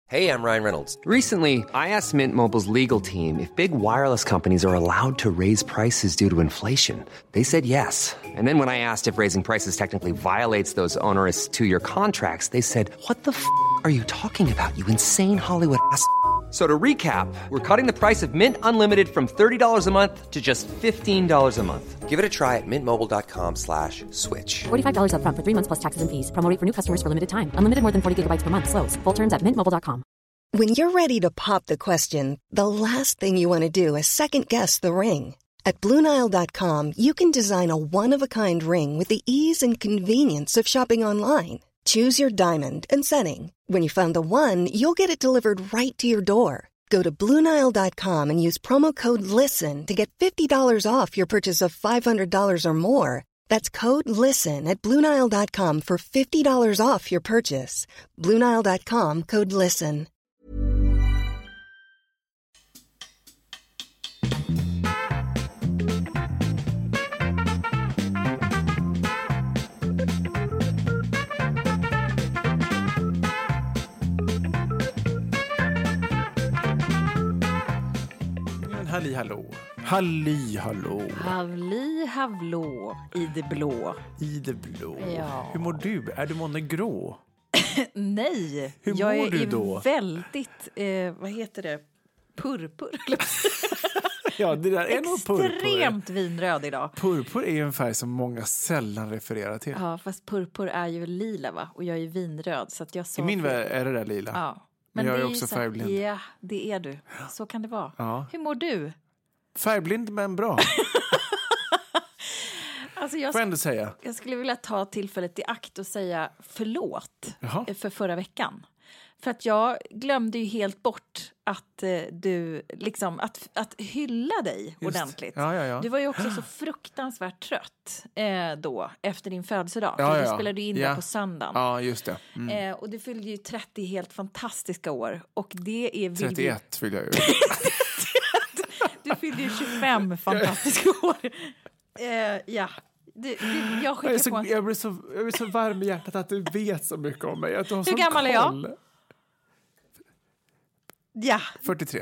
Hey, I'm Ryan Reynolds. Recently, I asked Mint Mobile's legal team if big wireless companies are allowed to raise prices due to inflation. They said yes. And then when I asked if raising prices technically violates those onerous two-year contracts, they said, "What the are you talking about, you insane Hollywood ass?" So to recap, we're cutting the price of Mint Unlimited from $30 a month to just $15 a month. Give it a try at mintmobile.com/switch. $45 up front for 3 months plus taxes and fees. Promo rate for new customers for limited time. Unlimited more than 40 gigabytes per month. Slows full terms at mintmobile.com. When you're ready to pop the question, the last thing you want to do is second-guess the ring. At BlueNile.com, you can design a one-of-a-kind ring with the ease and convenience of shopping online. Choose your diamond and setting. When you find the one, you'll get it delivered right to your door. Go to BlueNile.com and use promo code LISTEN to get $50 off your purchase of $500 or more. That's code LISTEN at BlueNile.com for $50 off your purchase. BlueNile.com, code LISTEN. Halli hallå. Halli hallå. Havli havlå i det blå. I det blå. Ja. Hur mår du? Är du månne grå? Nej, Hur jag mår är du då? Väldigt, vad heter det? Purpur. Ja, det där är nog purpur. Extremt vinröd idag. Purpur är ju en färg som många sällan refererar till. Ja, fast purpur är ju lila, va? Och jag är vinröd, så att jag sa I min värld är det där lila. Ja. Men jag det är också så, färgblind. Ja, det är du. Så kan det vara. Ja. Hur mår du? Färgblind men bra. Alltså Får jag ändå säga. Jag skulle vilja ta tillfället i akt och säga förlåt för förra veckan. För att jag glömde ju helt bort att du liksom att hylla dig ordentligt. Ja. Du var ju också så fruktansvärt trött då efter din födelsedag. Ja, för ja. du spelade ju in det på söndagen. Ja, just det. Och du fyllde ju 30 helt fantastiska år. Och det är 31 vill jag ju. Du fyllde ju 25 fantastiska år. Ja. Jag skickar på jag blir så varm i hjärtat att du vet så mycket om mig. Att du har Hur gammal är jag? Ja. 43.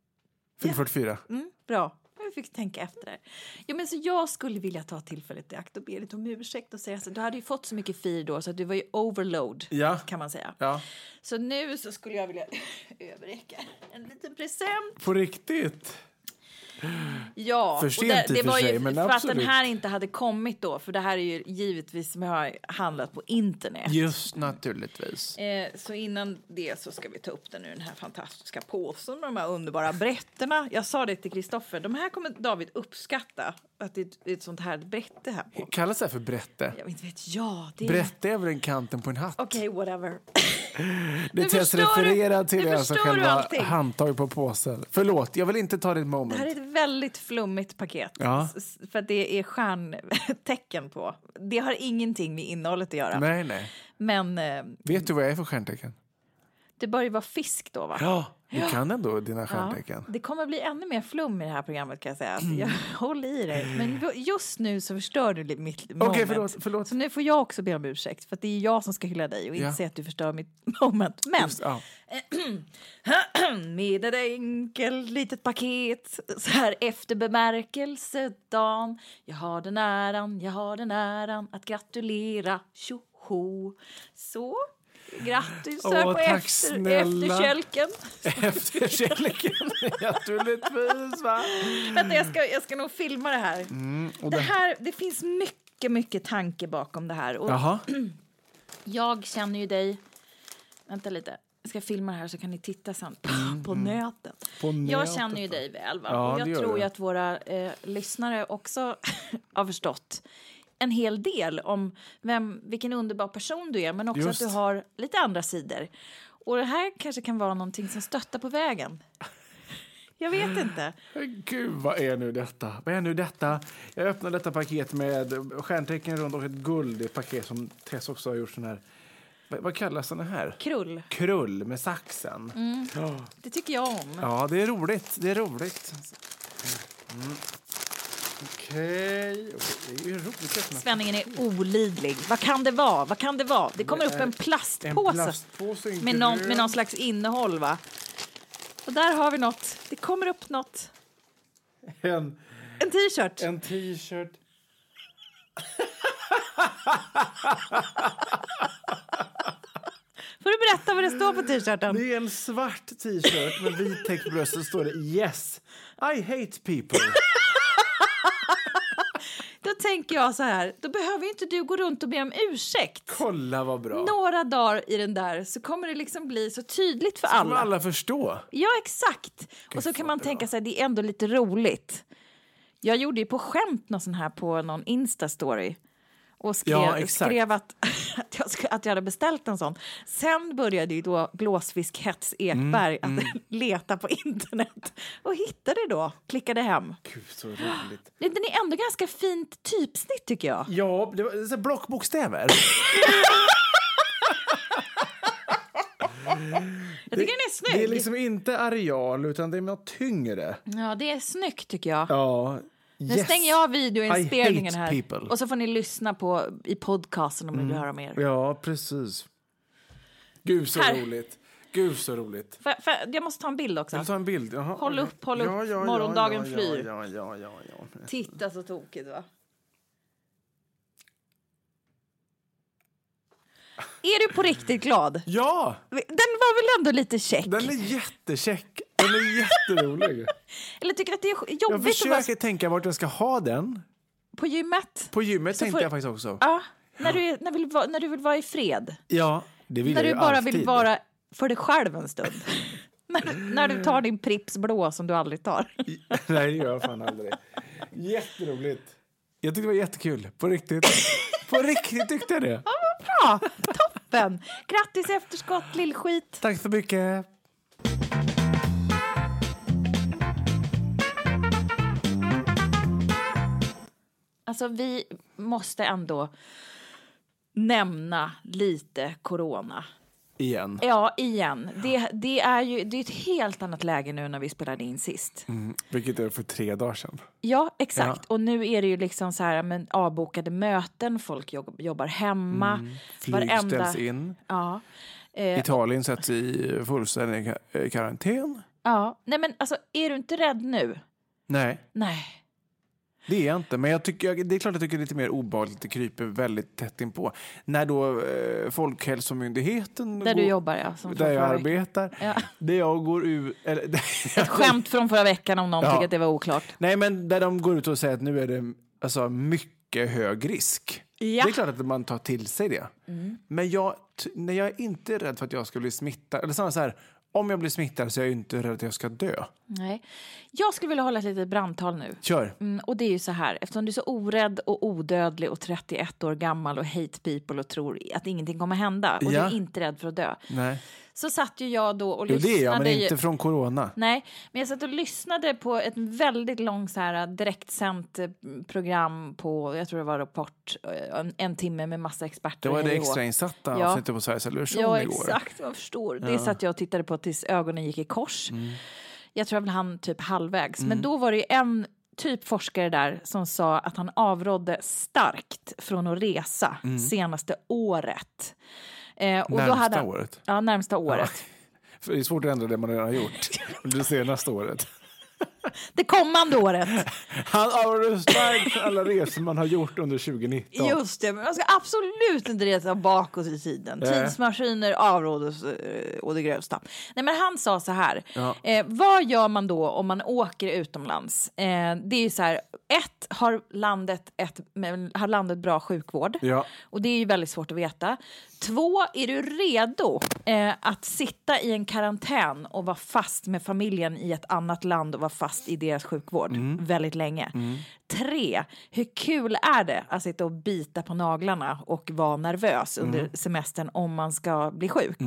44. Bra. Jag fick tänka efter det. Jo, men så jag skulle vilja ta tillfället i akt och be lite om ursäkt och säga så. Du hade ju fått så mycket fir då så att du var ju overload, kan man säga. Ja. Så nu så skulle jag vilja överräcka en liten present. På riktigt? Ja, för sent det var ju men för absolut. att den här inte hade kommit då, för det här är ju givetvis som jag har handlat på internet. Just naturligtvis. Så innan det så ska vi ta upp den här fantastiska påsen med de här underbara brätterna. Jag sa det till Kristoffer, de här kommer David uppskatta, att det är ett sånt här brätte här på. Kallas det här för brätte? Jag vet, ja. Det är... Brätte är väl en kanten på en hatt? Okej, whatever. Det test refererar till alltså själva allting. handtag på påsen. Förlåt, jag vill inte ta ditt moment. Det här är ett väldigt flummigt paket. Ja. För att det är stjärntecken på. Det har ingenting med innehållet att göra. Nej. Men vet du vad jag är för stjärntecken? det bör ju vara fisk då, va? Ja, du kan ändå dina stjärntecken. Ja, det kommer bli ännu mer flum i det här programmet, kan jag säga. Jag håller i dig. Men just nu så förstör du mitt moment. Okej, förlåt. Så nu får jag också be om ursäkt. För att det är jag som ska hylla dig och inte säga att du förstör mitt moment. Men Just, ja. med ett enkelt litet paket så här efter bemärkelsedagen. Jag har den äran att gratulera. Tjoho. Så... Grattis på efterkälken. Efterkälken, naturligtvis, va? Vänta, jag ska nog filma det här. Det finns mycket tanke bakom det här. Och Jaha. jag känner ju dig... Vänta lite. Jag ska filma det här så kan ni titta sen på nätet. Jag känner ju dig väl, va? Ja, och jag tror ju att våra lyssnare också har förstått en hel del om vilken underbar person du är, men också att du har lite andra sidor. Och det här kanske kan vara någonting som stöttar på vägen. Jag vet inte. Gud, vad är nu detta? Jag öppnar detta paket med stjärntecken runt och ett guld i ett paket som Tess också har gjort sån här. Vad kallas den här? Krull med saxen. Det tycker jag om. Ja, det är roligt. Okej. Det är ju roligt. Spänningen är olidlig. Vad kan det vara? Det kommer upp en plastpåse med någon slags innehåll, va? Och där har vi något. Det kommer upp något. En t-shirt. En t-shirt. Får du berätta vad det står på t-shirten? Det är en svart t-shirt med vit text på bröstet. Står det yes, I hate people. Då tänker jag så här, då behöver ju inte du gå runt och be om ursäkt. Kolla vad bra. Några dagar i den där så kommer det liksom bli så tydligt för alla. Så kommer alla förstå. Ja, exakt. Och så kan man tänka sig, det är ändå lite roligt. Jag gjorde ju på skämt någon sån här på någon Insta-story. Och skrev att jag hade beställt en sån. Sen började ju då Blåsfisk Hets Ekberg att leta på internet. Och hittade då, klickade hem. Gud, så roligt. Den är ändå ganska fint typsnitt, tycker jag. Ja, det var så blockbokstäver. Jag tycker den är snygg. Det är liksom inte areal, utan det är mer tyngre. Ja, det är snyggt, tycker jag. Ja. Nu stänger jag videoinspelningen här. People. Och så får ni lyssna på i podcasten om ni vill höra mer. Ja, precis. Gud så roligt. Gud så roligt. Jag måste ta en bild också. Jag ta en bild. Jaha. Håll upp. Morgondagen flyr. Ja. Titta så tokigt, va? Är du på riktigt glad? Ja! Den var väl ändå lite check? Den är jättecheck. Den är jätterolig. Eller tycker att det är jobbigt? Jag försöker tänka vart jag ska ha den. På gymmet? På gymmet tänkte jag faktiskt också. Ja, när du vill vara i fred. Ja, det vill när jag ju du bara alltid. Vill vara för dig själv en stund. när du tar din Pripps blå som du aldrig tar. Nej, det gör jag fan aldrig. Jätteroligt. Jag tyckte det var jättekul. På riktigt. På riktigt tyckte jag det. Ja, vad bra. Toppen. Grattis efterskott, lillskit. Tack så mycket. Alltså, vi måste ändå nämna lite corona. Igen. Ja, igen. Det är ett helt annat läge nu när vi spelade in sist. Vilket är för 3 dagar sedan. Ja, exakt. Ja. Och nu är det ju liksom så här, men avbokade möten, folk jobbar hemma. Flyg ställs in. Ja. Italien sätts i fullständig karantän. Ja, nej men alltså, är du inte rädd nu? Nej. Det är jag inte, men det är klart jag tycker det är lite mer obehagligt. Det kryper väldigt tätt inpå. När då Folkhälsomyndigheten... Där du jobbar, ja. Där jag arbetar. Ja. Där jag går ut... Ett skämt från förra veckan om någon tycker att det var oklart. Nej, men där de går ut och säger att nu är det alltså mycket hög risk. Ja. Det är klart att man tar till sig det. Men när jag är inte rädd för att jag ska bli smittad. Eller så här... Om jag blir smittad så är jag inte rädd att jag ska dö. Nej. Jag skulle vilja hålla ett litet brandtal nu. Kör. Och det är ju så här. Eftersom du är så orädd och odödlig och 31 år gammal och hate people och tror att ingenting kommer hända. Och du är inte rädd för att dö. Nej. Så satt ju jag då och lyssnade. Jo, det är jag, men inte från corona. Nej, men jag satt och lyssnade på ett väldigt långt så här direktsänt program på, jag tror det var Rapport, en timme med massa experter. Det var det extrainsatta avsnittet på Sveriges Television igår. Ja, exakt, jag förstår. Det satt jag och tittade på tills ögonen gick i kors. Jag tror väl han typ halvvägs. Men då var det ju en typ forskare där som sa att han avrådde starkt från att resa senaste året. Och närmsta året? Ja, närmsta året. Ja, för det är svårt att ändra det man redan har gjort. Det senaste året. Det kommande året. Han avråder starkt för alla resor man har gjort under 2019. Just det, men man ska absolut inte resa bakåt i tiden. Tidsmaskiner avrådes och det grövsta. Nej, men han sa så här. Ja. Vad gör man då om man åker utomlands? Det är ju så här. Har landet bra sjukvård? Ja. Och det är ju väldigt svårt att veta. 2, är du redo att sitta i en karantän och vara fast med familjen i ett annat land och vara fast i deras sjukvård väldigt länge? 3, hur kul är det att sitta och bita på naglarna och vara nervös under semestern om man ska bli sjuk?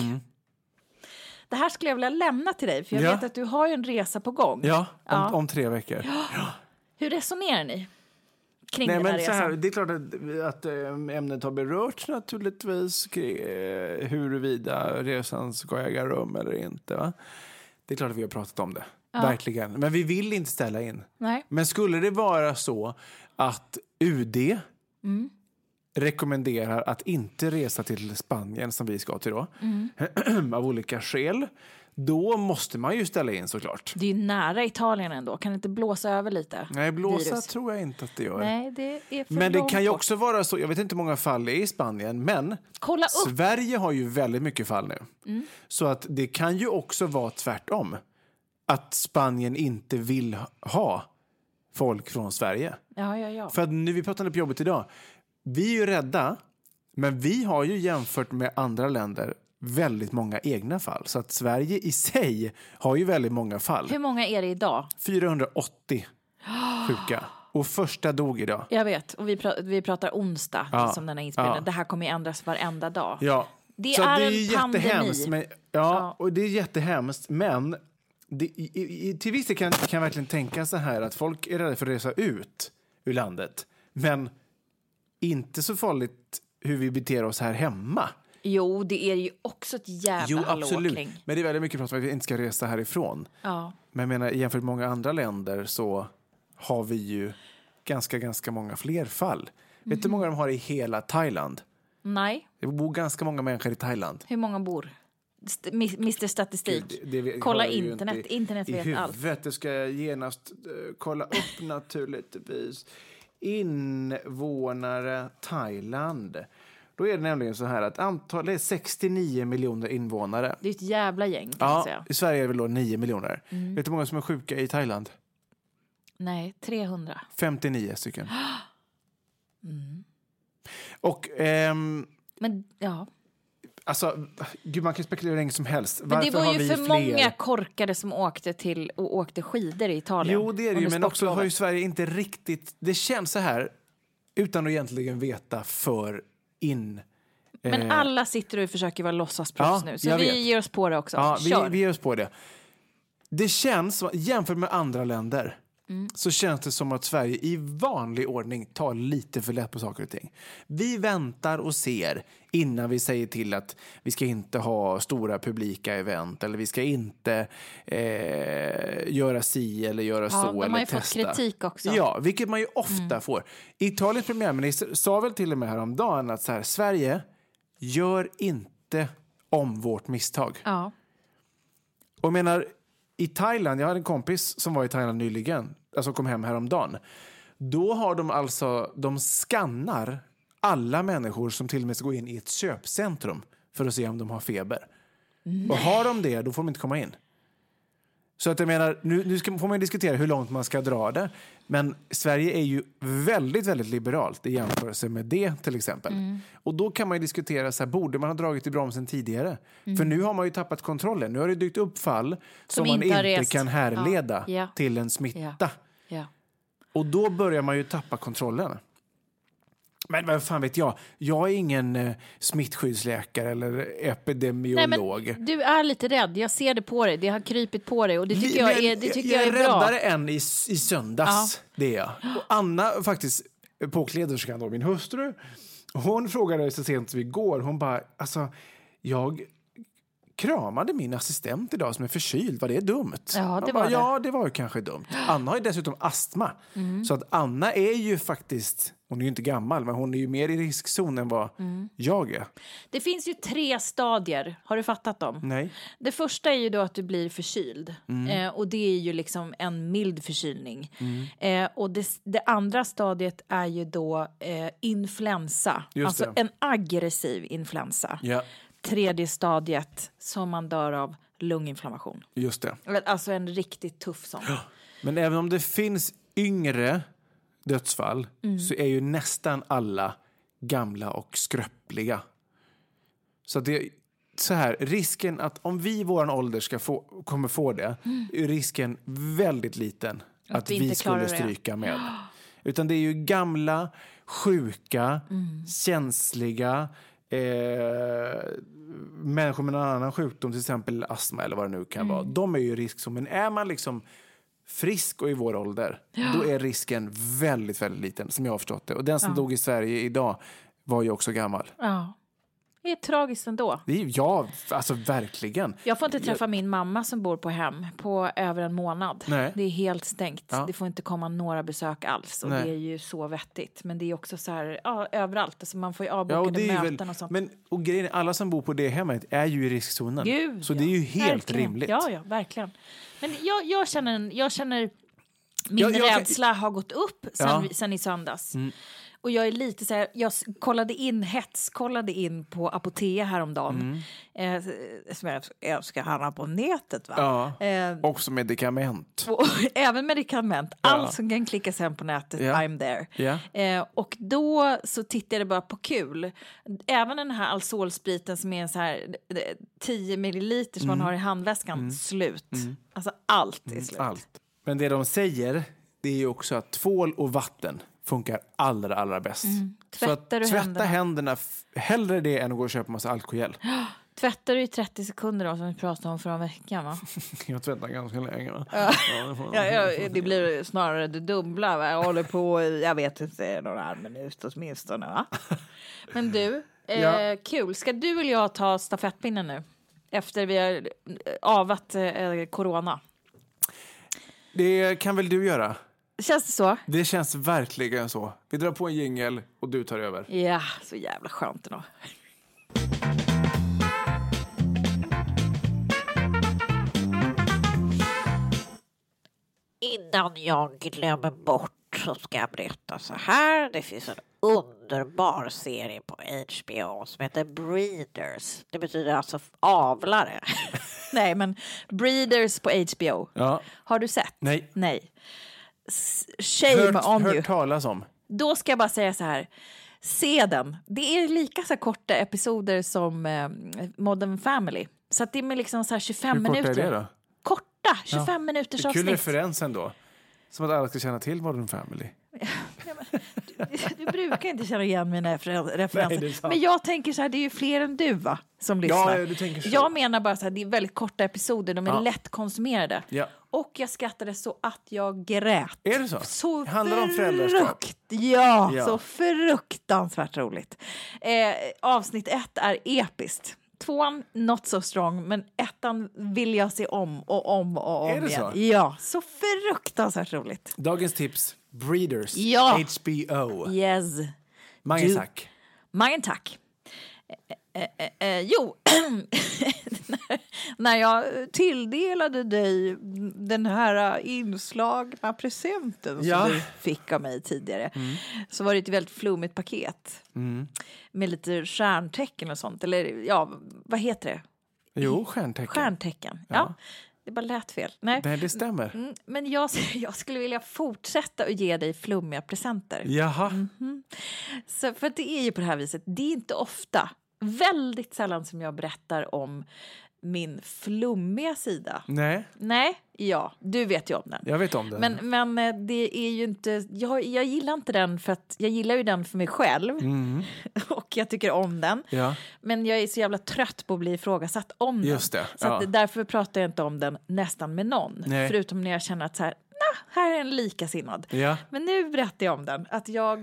Det här skulle jag vilja lämna till dig, för jag vet att du har ju en resa på gång. Ja, om 3 veckor. Ja. Hur resonerar ni kring den här resan? Så här, det är klart att ämnet har berörts naturligtvis, huruvida resan ska äga rum eller inte. Va? Det är klart att vi har pratat om det. verkligen. Men vi vill inte ställa in. Nej. Men skulle det vara så att UD rekommenderar att inte resa till Spanien som vi ska till då, av olika skäl, då måste man ju ställa in såklart. Det är ju nära Italien ändå. Kan det inte blåsa över lite? Nej, blåsa tror jag inte att det gör. Nej, det är för men det kan ju bort. också vara så, jag vet inte hur många fall det är i Spanien, men Kolla upp. Sverige har ju väldigt mycket fall nu. Så att det kan ju också vara tvärtom. Att Spanien inte vill ha folk från Sverige. Ja. För att nu, vi pratade på jobbet idag, vi är ju rädda, men vi har ju jämfört med andra länder väldigt många egna fall. Så att Sverige i sig har ju väldigt många fall. Hur många är det idag? 480 sjuka. Och första dog idag. Jag vet, och vi pratar onsdag som den är inspelad. Det här kommer ju ändras varenda dag. Ja. Det är en jättehemskt. pandemi. Men, och det är jättehemskt, men till viss del kan jag verkligen tänka så här att folk är rädda för att resa ut ur landet. Men inte så farligt hur vi beter oss här hemma. Jo, det är ju också ett jävla absolut. Men det är väldigt mycket prat om att vi inte ska resa härifrån. Ja. Men jag menar, jämfört med många andra länder så har vi ju ganska många fler fall. Vet du hur många de har i hela Thailand? Nej. Det bor ganska många människor i Thailand. Hur många bor? Mr Statistik. Kolla internet. Internet vet allt. Det ska jag genast kolla upp naturligtvis. Invånare Thailand. Då är det nämligen så här att antalet är 69 miljoner invånare. Det är ett jävla gäng kan man säga. I Sverige är det väl då 9 miljoner. Vet du hur många som är sjuka i Thailand? Nej, 300. 59 stycken. Och men ja. Alltså, gud, man kan spekulera hur länge som helst. Men det var ju för många korkade som åkte skidor i Italien. Jo, det är det ju, men också har ju Sverige inte riktigt... Det känns så här, utan att egentligen veta Men alla sitter och försöker vara låtsasproffs nu, så vi ger oss på det också. Ja, vi ger oss på det. Det känns, jämfört med andra länder, så känns det som att Sverige i vanlig ordning tar lite för lätt på saker och ting. Vi väntar och ser innan vi säger till att vi ska inte ha stora publika event, eller vi ska inte göra si eller göra så, eller testa. De har ju fått kritik också. Ja, vilket man ju ofta får. Italiens premiärminister sa väl till och med häromdagen att så här, Sverige, gör inte om vårt misstag. Ja. Och jag menar, i Thailand, jag hade en kompis som var i Thailand nyligen, alltså kom hem häromdagen. Då har de skannar alla människor som till och med ska gå in i ett köpcentrum för att se om de har feber. Och har de det, då får de inte komma in. Så att jag menar, nu får man diskutera hur långt man ska dra det. Men Sverige är ju väldigt, väldigt liberalt i jämförelse med det till exempel. Och då kan man ju diskutera så här, borde man ha dragit i bromsen tidigare? För nu har man ju tappat kontrollen. Nu har det dykt upp fall som man inte kan härleda till en smitta. Ja. Och då börjar man ju tappa kontrollen. Men vad fan vet jag? Jag är ingen smittskyddsläkare eller epidemiolog. Nej, men du är lite rädd. Jag ser det på dig. Det har krypit på dig. Och det tycker jag är bra. Jag är räddare än i söndags. Ja. Det är jag. Och Anna, faktiskt, påkläderskan då, min hustru, hon frågade så sent som igår. Hon bara, alltså, jag kramade min assistent idag som är förkyld. Var det dumt? Ja, det var det. Ja, det var ju kanske dumt. Anna har ju dessutom astma. Så att Anna är ju faktiskt, hon är ju inte gammal, men hon är ju mer i riskzon än vad jag är. Det finns ju 3 stadier. Har du fattat dem? Nej. Det första är ju då att du blir förkyld. Och det är ju liksom en mild förkylning. Och det andra stadiet är ju då influensa. Just alltså en aggressiv influensa. Ja. 3:e stadiet som man dör av lunginflammation. Just det. Alltså en riktigt tuff sån. Ja. Men även om det finns yngre dödsfall så är ju nästan alla gamla och skröpliga. Så det är så här, risken att om vi i vår ålder kommer få det, är risken väldigt liten att vi skulle stryka med. Utan det är ju gamla, sjuka, känsliga, människor med någon annan sjukdom, till exempel astma eller vad det nu kan vara. De är ju riskzon. Men är man liksom frisk och i vår ålder, då är risken väldigt, väldigt liten, som jag har förstått det. Och den som dog i Sverige idag var ju också gammal. Ja. Det är tragiskt ändå. Ja, alltså verkligen. Jag får inte träffa min mamma som bor på hem på över en månad. Nej. Det är helt stängt. Ja. Det får inte komma några besök alls. Och det är ju så vettigt. Men det är också så här, överallt. Alltså man får ju avbokade möten och sånt. Men och grejen är, alla som bor på det hemmet är ju i riskzonen. Gud, så det är ju helt rimligt. Ja, verkligen. Men jag känner min rädsla har gått upp sen i söndags. Och jag är lite så här, jag kollade in på Apotea häromdagen. Som jag ska handla på nätet, va? Ja, också medikament. Även medikament. Allt som kan klickas hem på nätet, I'm there. Och då så tittade jag bara på kul. Även den här Alsolspriten som är en så här 10 milliliter som man har i handväskan, slut. Alltså allt är slut. Allt. Men det de säger, det är ju också att tvål och vatten funkar allra bäst. Så att tvätta händerna hellre det än att gå och köpa massa alkohol. Tvättar du i 30 sekunder då, som vi pratade om förra veckan, va? Jag tvättar ganska länge. Det blir snarare det dubbla, va? Jag håller på, jag vet inte, några minuter åtminstone, va? Men du, kul. Ska du eller jag ta stafettpinnen nu? Efter vi har avat corona. Det kan väl du göra? Känns det så? Det känns verkligen så. Vi drar på en jingle och du tar över. Ja, så jävla skönt ändå. Innan jag glömmer bort så ska jag berätta så här. Det finns en underbar serie på HBO som heter Breeders. Det betyder alltså avlare. Nej, men Breeders på HBO. Ja. Har du sett? Nej. Shame on you. Hört talas om. Då ska jag bara säga så här. Se den. Det är lika så korta episoder som Modern Family. Så att det är med liksom så här 25 minuter. Hur kort är det då? Korta, 25 minuters avsnitt. Kul referens ändå. Som att alla ska känna till Modern Family. Du brukar inte känna igen mina referenser. Nej, men jag tänker så här, det är ju fler än du, va, som lyssnar. Ja, du tänker så. Jag menar bara så här, det är väldigt korta episoder. De är lätt konsumerade. Ja. Och jag skrattade så att jag grät. Är det så? Så handlar det om föräldraskap? Ja, så fruktansvärt roligt. Avsnitt 1 är episkt. 2 not so strong, men 1 vill jag se om och om och om igen. Är det igen. så? Ja, så fruktansvärt roligt. Dagens tips, Breeders, HBO. Yes. Mange tack. Jo, när jag tilldelade dig den här inslagna presenten som du fick av mig tidigare, så var det ett väldigt flummigt paket med lite stjärntecken och sånt. Eller vad heter det? Jo, stjärntecken. Stjärntecken, ja. Det bara lät fel. Nej, det stämmer. Men jag skulle vilja fortsätta att ge dig flummiga presenter. Jaha. Så för det är ju på det här viset. Det är inte ofta, väldigt sällan som jag berättar om min flummiga sida. Nej, ja, du vet ju om den. Jag vet om den. Men det är ju inte, jag gillar inte den för att jag gillar ju den för mig själv. Och jag tycker om den. Ja. Men jag är så jävla trött på att bli ifrågasatt om den. Just det. Så att därför pratar jag inte om den nästan med någon. Nej. Förutom när jag känner att så här är en likasinnad. Ja. Men nu berättar jag om den. Att jag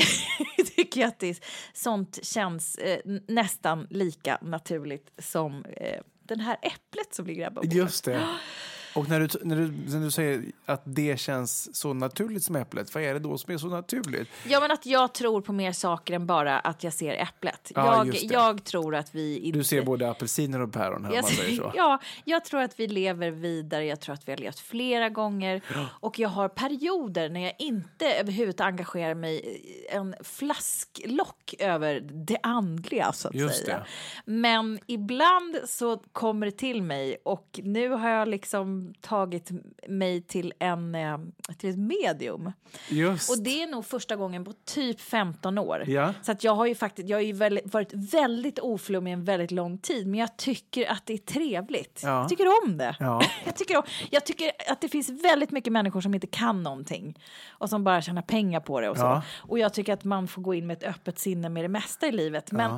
tycker att sånt känns nästan lika naturligt som den här äpplet som ligger här på bordet. Just det. Och när du säger att det känns så naturligt som äpplet, vad är det då som är så naturligt? Ja, men att jag tror på mer saker än bara att jag ser äpplet. Jag tror att vi inte... Du ser både apelsiner och päron här, om man säger så. Ja, jag tror att vi lever vidare. Jag tror att vi har levt flera gånger. Och jag har perioder när jag inte överhuvudtaget engagerar mig i en flasklock över det andliga, så att säga. Det. Men ibland så kommer det till mig, och nu har jag liksom tagit mig till ett medium. Just. Och det är nog första gången på typ 15 år. Ja. Så att jag har ju varit väldigt oflummig en väldigt lång tid, men jag tycker att det är trevligt. Ja. Jag tycker om det. Ja. Jag tycker att det finns väldigt mycket människor som inte kan någonting och som bara tjänar pengar på det och så. Ja. Och jag tycker att man får gå in med ett öppet sinne med det mesta i livet. Men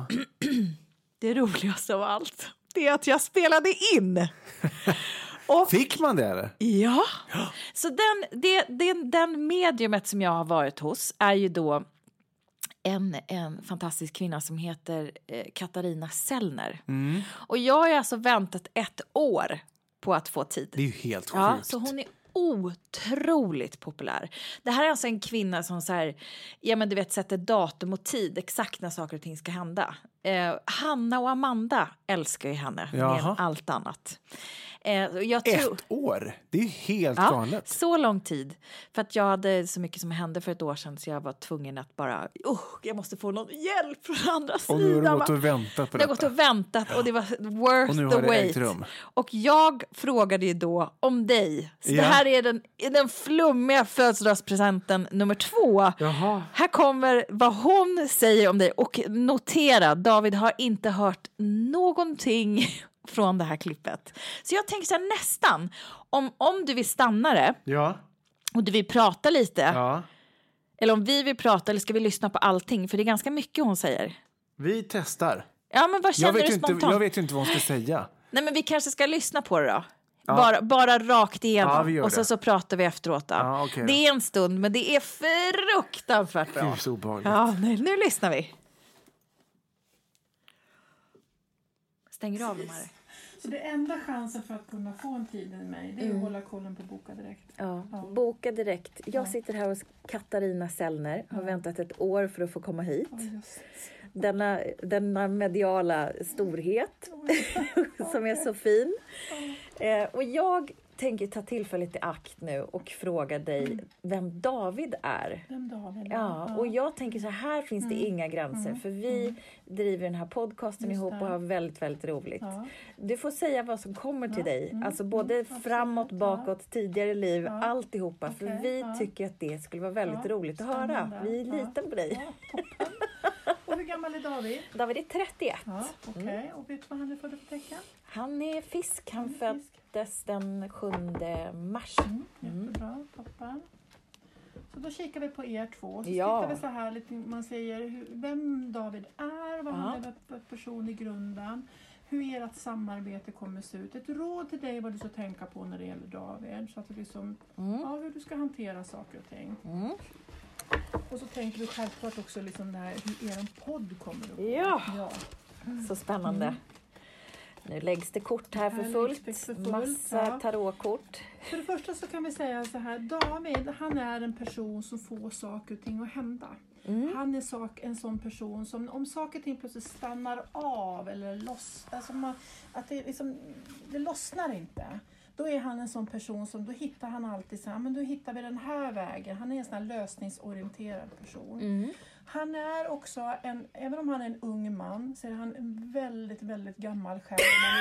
det roligaste av allt, det är att jag spelade in. Och, fick man det eller? Ja. Så den mediumet som jag har varit hos är ju då en fantastisk kvinna som heter Katarina Sellner. Och jag har alltså väntat 1 år på att få tid. Det är ju helt sjukt. Ja, så hon är otroligt populär. Det här är alltså en kvinna som så här, ja men du vet, sätter datum och tid exakt när saker och ting ska hända. Hanna och Amanda älskar ju henne mer än allt annat. Jag tror, 1 år? Det är ju helt galet. Så lång tid. För att jag hade så mycket som hände för 1 år sedan så jag var tvungen att bara, jag måste få någon hjälp från andra sidan. Och nu har du gått och väntat på detta. Jag har gått och väntat och det var worth the wait. Och jag frågade ju då om dig. Så det här är den flummiga födelsedagspresenten nummer 2. Jaha. Här kommer vad hon säger om dig. Och notera, David har inte hört någonting från det här klippet. Så jag tänker så här, nästan om du vill stanna det och du vill prata lite eller om vi vill prata eller ska vi lyssna på allting för det är ganska mycket hon säger. Vi testar. Ja, men vad känner du spontant? Jag vet ju inte vad hon ska säga. Nej, men vi kanske ska lyssna på det då. Bara rakt igenom och så pratar vi efteråt då. Okay, det är en stund men det är fruktansvärt bra. Gud, så obehagligt. Ja, nu lyssnar vi. Stänger av de här. Så det enda chansen för att kunna få en tid med mig, det är att hålla kollen på Boka Direkt. Ja. Boka Direkt. Jag sitter här hos Katarina Sellner. Har väntat 1 år för att få komma hit. Denna mediala storhet som är så fin. Och jag tänker ta tillfället i akt nu och fråga dig vem David är. Vem David är. Ja, och jag tänker så här finns det inga gränser. För vi driver den här podcasten ihop och har väldigt, väldigt roligt. Ja. Du får säga vad som kommer till dig. Alltså både framåt, bakåt, tidigare liv, alltihopa. För vi tycker att det skulle vara väldigt roligt att höra. Vi litar på dig. Och hur gammal är David? David är 31. Ja, okej. Och vet du vad han är född för tecken? Han är fisk. Han föddes den 7 mars. Jättebra, toppen. Så då kikar vi på er 2. Så tittar vi så här lite, man säger vem David är, vad han är för person i grunden. Hur ert samarbete kommer se ut. Ett råd till dig vad du ska tänka på när det gäller David. Så att det liksom, hur du ska hantera saker och ting. Och så tänker du självklart också liksom det här, hur er podd kommer att gå. Ja. Så spännande. Nu läggs det kort här för fullt. Massa tarotkort. För det första så kan vi säga så här. David, han är en person som får saker och ting att hända. Han är en sån person som om saker och ting plötsligt stannar av eller att det, liksom, det lossnar inte. Då är han en sån person som, då hittar han alltid så här, men då hittar vi den här vägen. Han är en sån här lösningsorienterad person. Han är också även om han är en ung man, så är han en väldigt, väldigt gammal själ.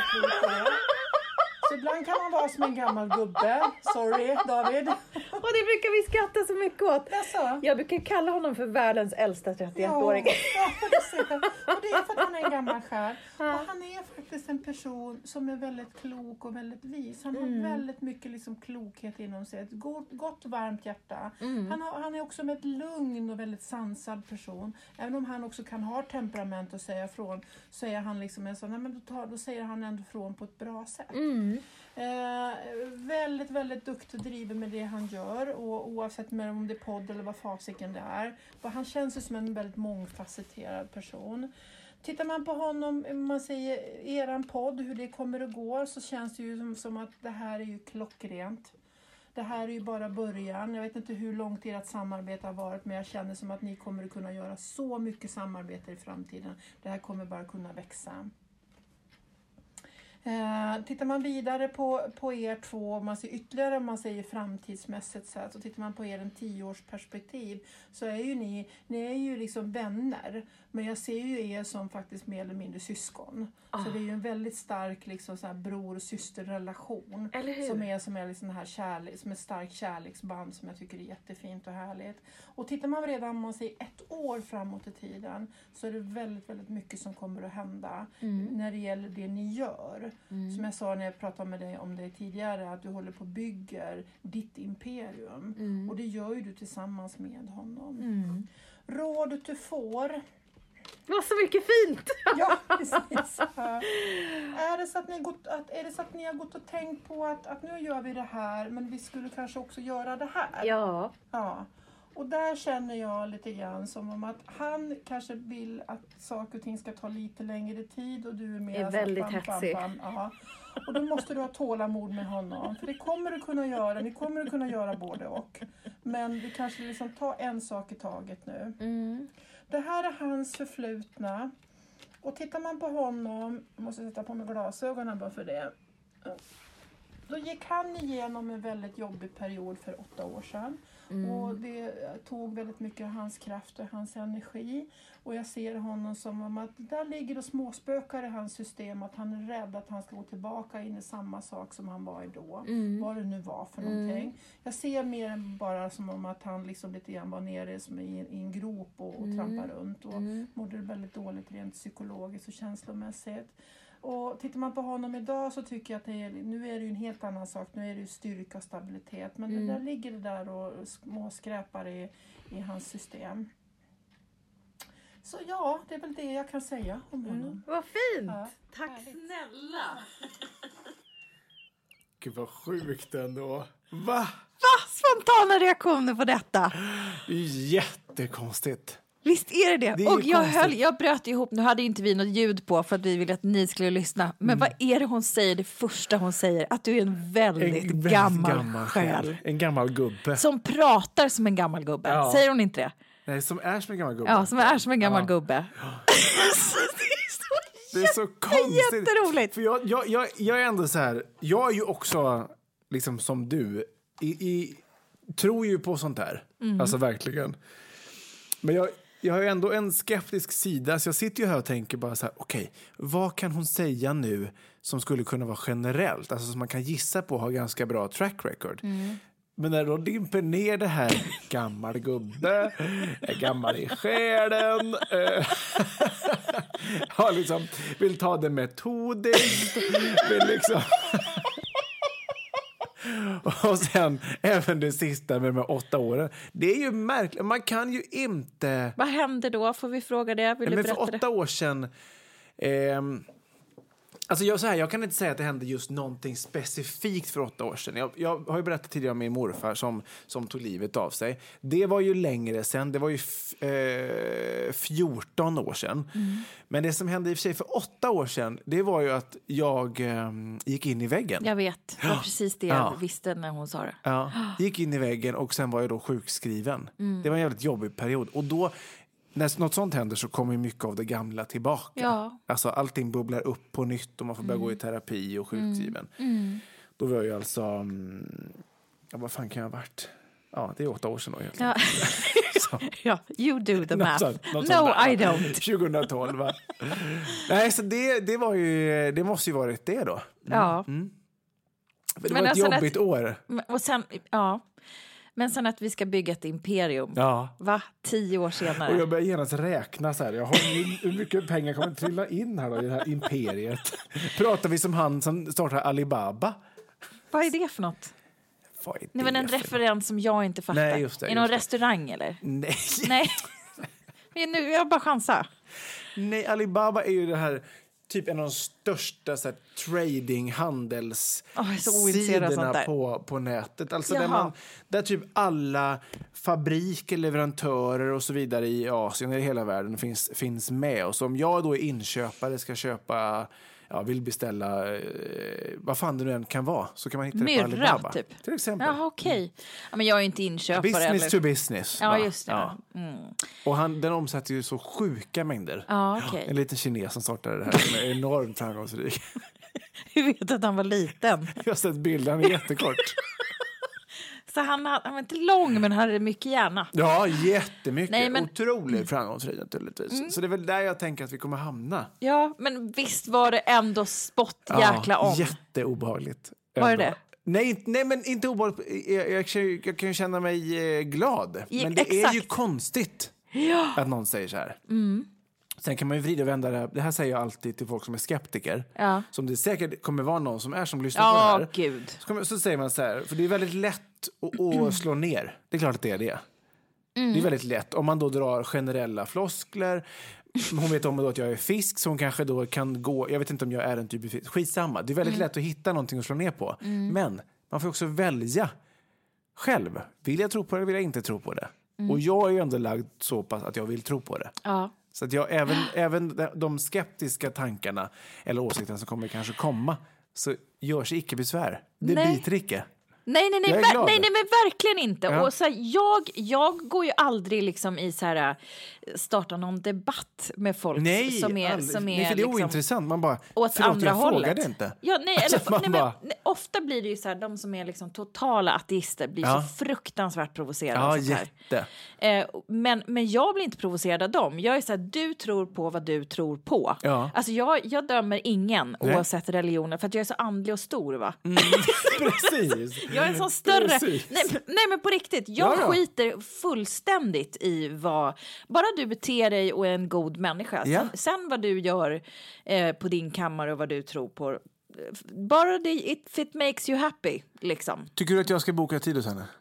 Så ibland kan man vara som en gammal gubbe. Sorry, David. Och det brukar vi skratta så mycket åt. Jaså? Jag brukar kalla honom för världens äldsta 31-åring. Och det är för att han är en gammal själ. Och han är faktiskt en person som är väldigt klok och väldigt vis. Han har väldigt mycket liksom klokhet inom sig. Ett gott varmt hjärta. Han är också med ett lugn och väldigt sansad person. Även om han också kan ha temperament och säga från, så är han liksom en sån, men då säger han ändå från på ett bra sätt. Väldigt, väldigt duktig och driven med det han gör, och oavsett om det är podd eller vad fasiken det är. Och han känns ju som en väldigt mångfacetterad person. Tittar man på honom, man säger eran podd, hur det kommer att gå, så känns det ju som att det här är ju klockrent. Det här är ju bara början. Jag vet inte hur långt ert samarbete har varit, men jag känner som att ni kommer att kunna göra så mycket samarbete i framtiden. Det här kommer bara kunna växa. Tittar man vidare på er 2, man ser ytterligare, om man säger framtidsmässigt så tittar man på er en 10-årsperspektiv, så är ju ni är ju liksom vänner, men jag ser ju er som faktiskt mer eller mindre syskon. Så det är ju en väldigt stark liksom så här bror- och systerrelation som är liksom här kärlek, som ett starkt kärleksband som jag tycker är jättefint och härligt. Och tittar man redan, om man säger 1 år framåt i tiden, så är det väldigt, väldigt mycket som kommer att hända när det gäller det ni gör. Som jag sa när jag pratade med dig om det tidigare, att du håller på och bygger ditt imperium. Och det gör ju du tillsammans med honom. Rådet du får. Det var så mycket fint! Ja, precis. Är det så att ni har gått och tänkt på att nu gör vi det här, men vi skulle kanske också göra det här? Ja. Och där känner jag lite grann som om att han kanske vill att saker och ting ska ta lite längre tid och du är mer... är väldigt hetsig. Ja. Och då måste du ha tålamod med honom. För det kommer du kunna göra. Ni kommer att kunna göra både och. Men vi kanske liksom tar en sak i taget nu. Det här är hans förflutna. Och tittar man på honom... Jag måste sätta på mig glasögonen bara för det. Då gick han igenom en väldigt jobbig period för 8 år sedan. Och det tog väldigt mycket av hans kraft och hans energi. Och jag ser honom som om att där ligger det småspökar i hans system. Att han är rädd att han ska gå tillbaka in i samma sak som han var i då. Vad det nu var för någonting. Jag ser mer än bara som om att han liksom lite grann var nere som i en grop och trampade runt. Och mådde väldigt dåligt rent psykologiskt och känslomässigt. Och tittar man på honom idag så tycker jag att nu är det ju en helt annan sak. Nu är det ju styrka och stabilitet. Men det där ligger det där och små skräpar i hans system. Så ja, det är väl det jag kan säga om honom. Vad fint! Ja, tack härligt. snälla! Gud vad sjukt ändå. Va? Spontana reaktioner på detta. Det är jättekonstigt. Visst är det. Det är och jag bröt ihop, nu hade inte vi något ljud på för att vi ville att ni skulle lyssna. Men vad är det hon säger, det första hon säger? Att du är en väldigt gammal själ. En gammal gubbe. Som pratar som en gammal gubbe. Ja. Säger hon inte det? Nej, som är som en gammal gubbe. Ja, som är som en gammal gubbe. Det är så konstigt. Jätteroligt. För jag är ändå så här, jag är ju också liksom som du tror ju på sånt här. Alltså verkligen. Men jag har ju ändå en skeptisk sida, så jag sitter ju här och tänker bara så här, okej, vad kan hon säga nu som skulle kunna vara generellt, alltså som man kan gissa på har ganska bra track record. Men när de dimper ner det här gammal gubbe, gammal i själen, har liksom, vill ta det metodiskt, vill liksom... Och sen även det sista med de 8 åren. Det är ju märkligt. Man kan ju inte... Vad händer då? Får vi fråga det? Vill du berätta för 8 år sedan... Alltså jag kan inte säga att det hände just någonting specifikt för 8 år sedan. Jag har ju berättat tidigare om min morfar som tog livet av sig. Det var ju längre sedan. Det var ju 14 år sedan. Men det som hände i och för sig för 8 år sedan, det var ju att jag gick in i väggen. Jag vet. Det var precis det jag visste när hon sa det. Ja, gick in i väggen och sen var jag då sjukskriven. Det var en jävligt jobbig period. Och då... När något sånt händer så kommer mycket av det gamla tillbaka. Ja. Alltså allting bubblar upp på nytt och man får börja gå i terapi och sjukskriven. Då var jag ju alltså... vad fan kan jag ha varit? Ja, det är 8 år sedan då egentligen. Ja, you do the math. Något no, I don't. 2012, va? Nej, så det var ju... Det måste ju varit det då. Ja. För det var ett jobbigt år. Och sen, men sen att vi ska bygga ett imperium. Ja. Va? 10 år senare. Och jag börjar genast räkna så här. Hur mycket pengar kommer trilla in här då, i det här imperiet? Pratar vi som han som startar Alibaba? Vad är det för något? Nej, men en referens som jag inte fattar. Nej, just det. Är någon restaurang eller? Nej. Men nu, jag bara chansar. Nej, Alibaba är ju det här... Typ en av de största så här, trading-handelssidorna på nätet. Alltså där typ alla fabriker, leverantörer och så vidare i Asien och i hela världen finns med. Och så om jag då är inköpare ska köpa... vill beställa vad fan det nu än kan vara, så kan man hitta det på Alibaba. Typ. Till exempel. Ja, okej. Ja, men jag är inte inköpare. Business to business. Ja, just det. Ja. Och den omsätter ju så sjuka mängder. Ja, okay. En liten kines som startade det här som är enormt framgångsrik. Hur vet att han var liten? Jag har sett bilden, han är jättekort. Så han var inte lång, men han hade mycket hjärna. Ja, jättemycket. Nej, men... Otroligt framgångsrik naturligtvis. Så det är väl där jag tänker att vi kommer hamna. Ja, men visst var det ändå jäkla om. Jätteobehagligt. Var det det? Nej, men inte obehagligt. Jag kan ju känna mig glad. Men det är ju konstigt att någon säger så här. Sen kan man ju vrida och vända det här. Det här säger jag alltid till folk som är skeptiker. Ja. Som det säkert kommer vara någon som lyssnar på det här. Gud. Så säger man så här. För det är väldigt lätt att slå ner. Det är klart att det är det. Det är väldigt lätt. Om man då drar generella floskler. Hon vet om att jag är fisk. Så hon kanske då kan gå. Jag vet inte om jag är en typ av fisk. Skitsamma. Det är väldigt lätt att hitta någonting att slå ner på. Men man får också välja själv. Vill jag tro på det eller vill jag inte tro på det? Och jag är ju ändå lagd så pass att jag vill tro på det. Ja. Så att jag, även de skeptiska tankarna eller åsikterna som kommer kanske komma, så gör sig icke besvär. Det biter icke. Nej, men verkligen inte. Ja. Och så här, jag går ju aldrig liksom i så här starta någon debatt med folk som är för det är liksom ointressant. Man bara, åt andra hållet. Frågade inte. Ja, men ofta blir det ju så här, de som är liksom totala ateister blir så fruktansvärt provocerade. Ja, jätte. Men jag blir inte provocerad av dem. Jag är så här, du tror på vad du tror på. Ja. Alltså jag dömer ingen oavsett religioner, för att jag är så andlig och stor, va? Precis. Jag är en sån större... Nej, men på riktigt. Jag skiter fullständigt i vad... Bara du beter dig och är en god människa. Sen vad du gör på din kammare och vad du tror på. Bara if it makes you happy, liksom. Tycker du att jag ska boka tid hos henne?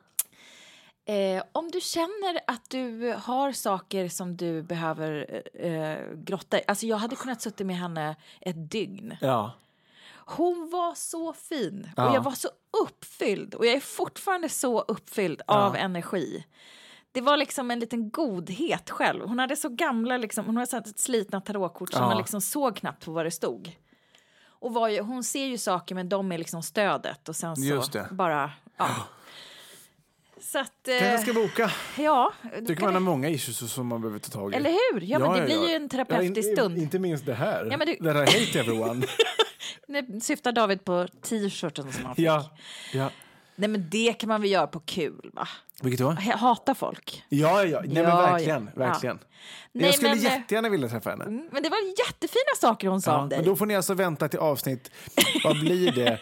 Om du känner att du har saker som du behöver grotta i. Alltså jag hade kunnat sitta med henne ett dygn. Ja. Hon var så fin och jag var så uppfylld, och jag är fortfarande så uppfylld av energi. Det var liksom en liten godhet själv. Hon hade så gamla liksom, hon hade så slitna tarotkort som man liksom såg knappt på vad det stod. Och hon ser ju saker, men de är liksom stödet, och sen så bara så att jag ska boka. Ja, tycker man har många issues som man behöver ta tag i. Eller hur? Ja, men det blir ju en terapeutisk stund. Inte minst det här. Ja, men det här hate everyone. Nu syftar David på t-shirten som han fick. Ja. Nej, men det kan man väl göra på kul, va? Vilket då? Hata folk. Ja. Nej, men verkligen. Nej, jag skulle jättegärna vilja träffa henne. Men det var jättefina saker hon sa om dig. Men då får ni alltså vänta till avsnitt, vad blir det?